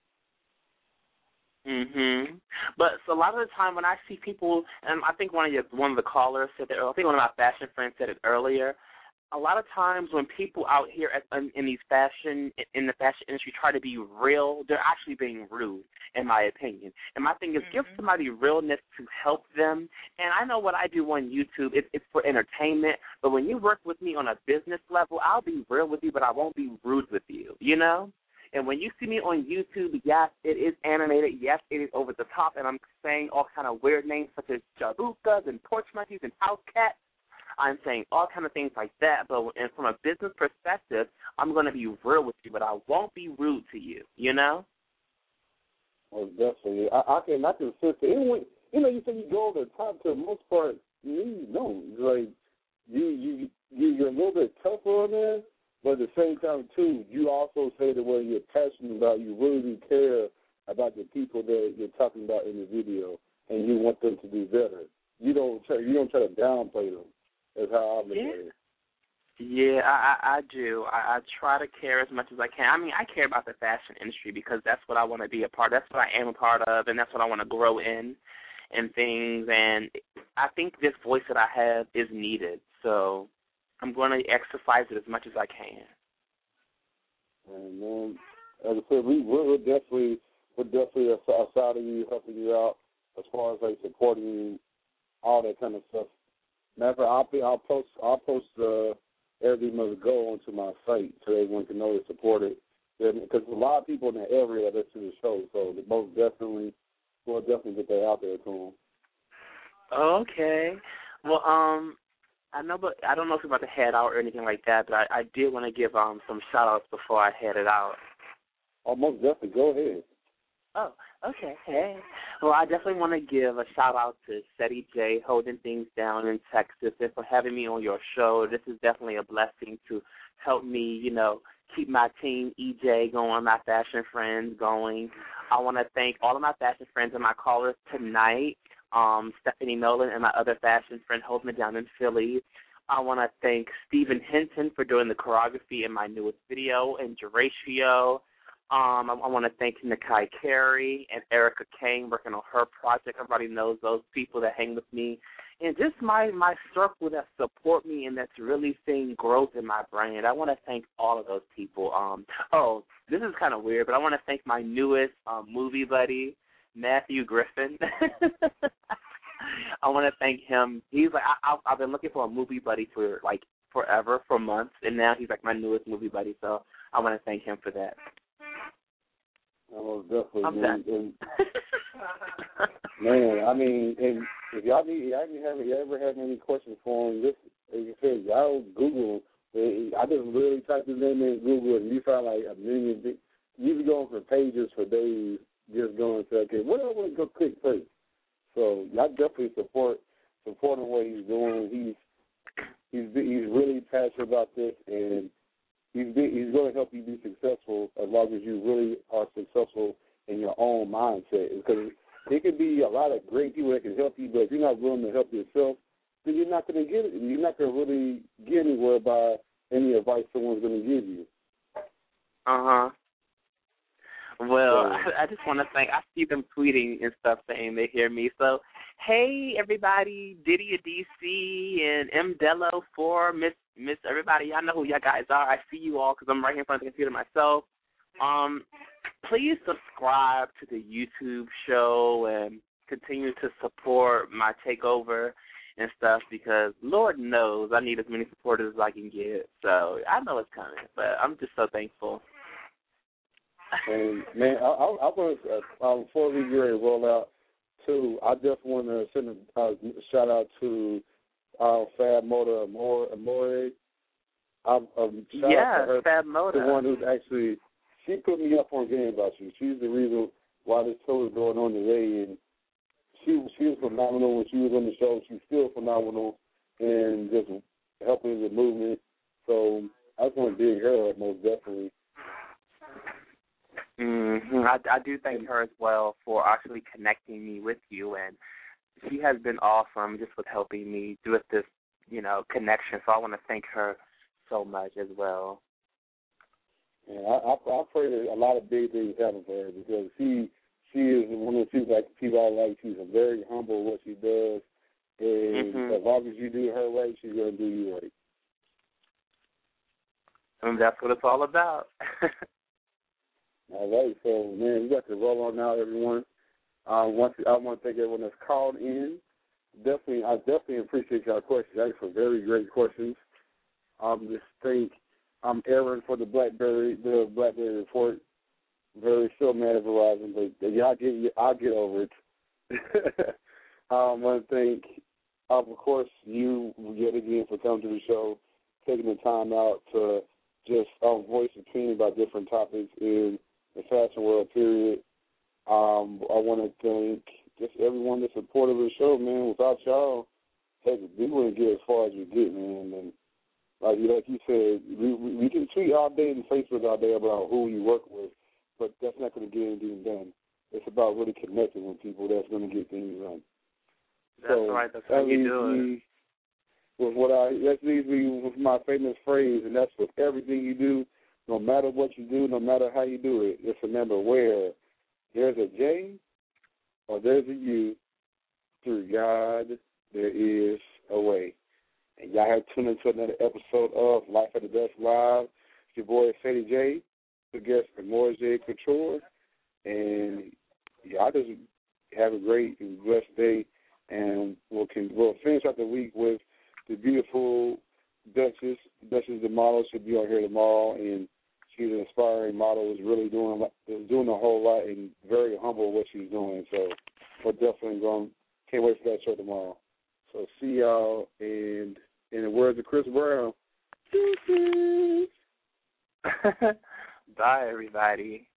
But so a lot of the time when I see people, and I think one of the callers said that, or I think one of my fashion friends said it earlier, a lot of times when people out here in the fashion industry try to be real, they're actually being rude, in my opinion. And my thing is, give somebody realness to help them. And I know what I do on YouTube, it's for entertainment. But when you work with me on a business level, I'll be real with you, but I won't be rude with you, you know? And when you see me on YouTube, yes, it is animated. Yes, it is over the top. And I'm saying all kind of weird names such as jabukas and porch monkeys and house cats. I'm saying all kind of things like that, but from a business perspective, I'm going to be real with you, but I won't be rude to you, you know? Well, definitely. I can sense it. Anyway, you know, you say you go over the top to the most part, you know, like you're a little bit tougher on there, but at the same time, too, you also say that what you're passionate about, you really do care about the people that you're talking about in the video, and you want them to do better. You don't try to downplay them. Is how I look at it. Yeah, I do. I try to care as much as I can. I mean, I care about the fashion industry because that's what I want to be a part of. That's what I am a part of, and that's what I want to grow in and things. And I think this voice that I have is needed. So I'm going to exercise it as much as I can. And as I said, we're definitely aside of you, helping you out as far as like supporting you, all that kind of stuff. Matter of fact, I'll post Everything Must Go onto my site so everyone can know to support it. Because a lot of people in the area that listen to the show, so we'll definitely get that out there to them. Okay. Well, I know, but I don't know if you're about to head out or anything like that, but I did want to give some shout-outs before I headed out. Oh, most definitely. Go ahead. Oh, okay. Hey. Well, I definitely want to give a shout-out to Seti J, holding things down in Texas, and for having me on your show. This is definitely a blessing to help me, you know, keep my team EJ going, my fashion friends going. I want to thank all of my fashion friends and my callers tonight, Stephanie Nolan and my other fashion friend holding me down in Philly. I want to thank Stephen Hinton for doing the choreography in my newest video, and Geratio. I want to thank Nakai Carey and Erica Kane working on her project. Everybody knows those people that hang with me. And just my circle that support me and that's really seeing growth in my brand. I want to thank all of those people. This is kind of weird, but I want to thank my newest movie buddy, Matthew Griffin. I want to thank him. He's like, I've been looking for a movie buddy for like forever, for months, and now he's like my newest movie buddy, so I want to thank him for that. Oh, definitely. I'm done. Man, I mean, and if y'all ever have any questions for him, just as you said, y'all Google. I just literally typed his name in Google, and you find like a million. You be going for pages for days, just going to okay, what do I want to go click first? So y'all definitely supporting what he's doing. He's really passionate about this, and he's going to help you be successful as long as you really are successful in your own mindset. Because there could be a lot of great people that can help you, but if you're not willing to help yourself, then you're not going to get it. You're not going to really get anywhere by any advice someone's going to give you. Well, I just want to thank, I see them tweeting and stuff saying they hear me. So, hey, everybody, Diddy of DC and M. Dello for Miss everybody. Y'all know who y'all guys are. I see you all because I'm right here in front of the computer myself. Please subscribe to the YouTube show and continue to support my takeover and stuff because Lord knows I need as many supporters as I can get. So I know it's coming, but I'm just so thankful. And, man, I want to, before we get ready to roll out, too, I just want to send a shout out to Fab Moda Amore. Shout out to her, Fab Moda, the one who's actually, she put me up on game about you. She's the reason why this show is going on today, and she was phenomenal when she was on the show. She's still phenomenal and just helping the movement. So I just want to dig her up most definitely. I do thank her as well for actually connecting me with you, and she has been awesome just with helping me with this, connection. So I want to thank her so much as well. Yeah, I pray that a lot of big things happen for her because she is one of the people I like. She's very humble in what she does, and as long as you do her right, she's going to do you right. And that's what it's all about. All right, so, man, we got to roll on now, everyone. I want to thank everyone that's called in. I definitely appreciate y'all questions. Thanks for very great questions. Just think I'm Aaron for the Blackberry Report. Very still mad at Verizon, but I'll get over it. I want to thank, of course, you yet again for coming to the show, taking the time out to just voice opinion about different topics in the fashion world, period. I want to thank just everyone that's supportive of the show, man. Without y'all, we wouldn't get as far as we get, man. And like you said, we can tweet all day and Facebook all day about who you work with, but that's not going to get anything done. It's about really connecting with people that's going to get things done. That's right. That's how you do it. That leaves me with my famous phrase, and that's with everything you do, no matter what you do, no matter how you do it, just remember where there's a J or there's a U, through God there is a way. And y'all have tuned into another episode of Life at the Desk Live. It's your boy, Sadie J, the guest, Moore J. Couture. And y'all just have a great and blessed day. And we'll finish out the week with the beautiful Duchess. Duchess, the model, should be on here tomorrow. And she's an inspiring model, is really doing a whole lot and very humble what she's doing. So we're definitely can't wait for that show tomorrow. So see y'all, and in the words of Chris Brown, bye, everybody.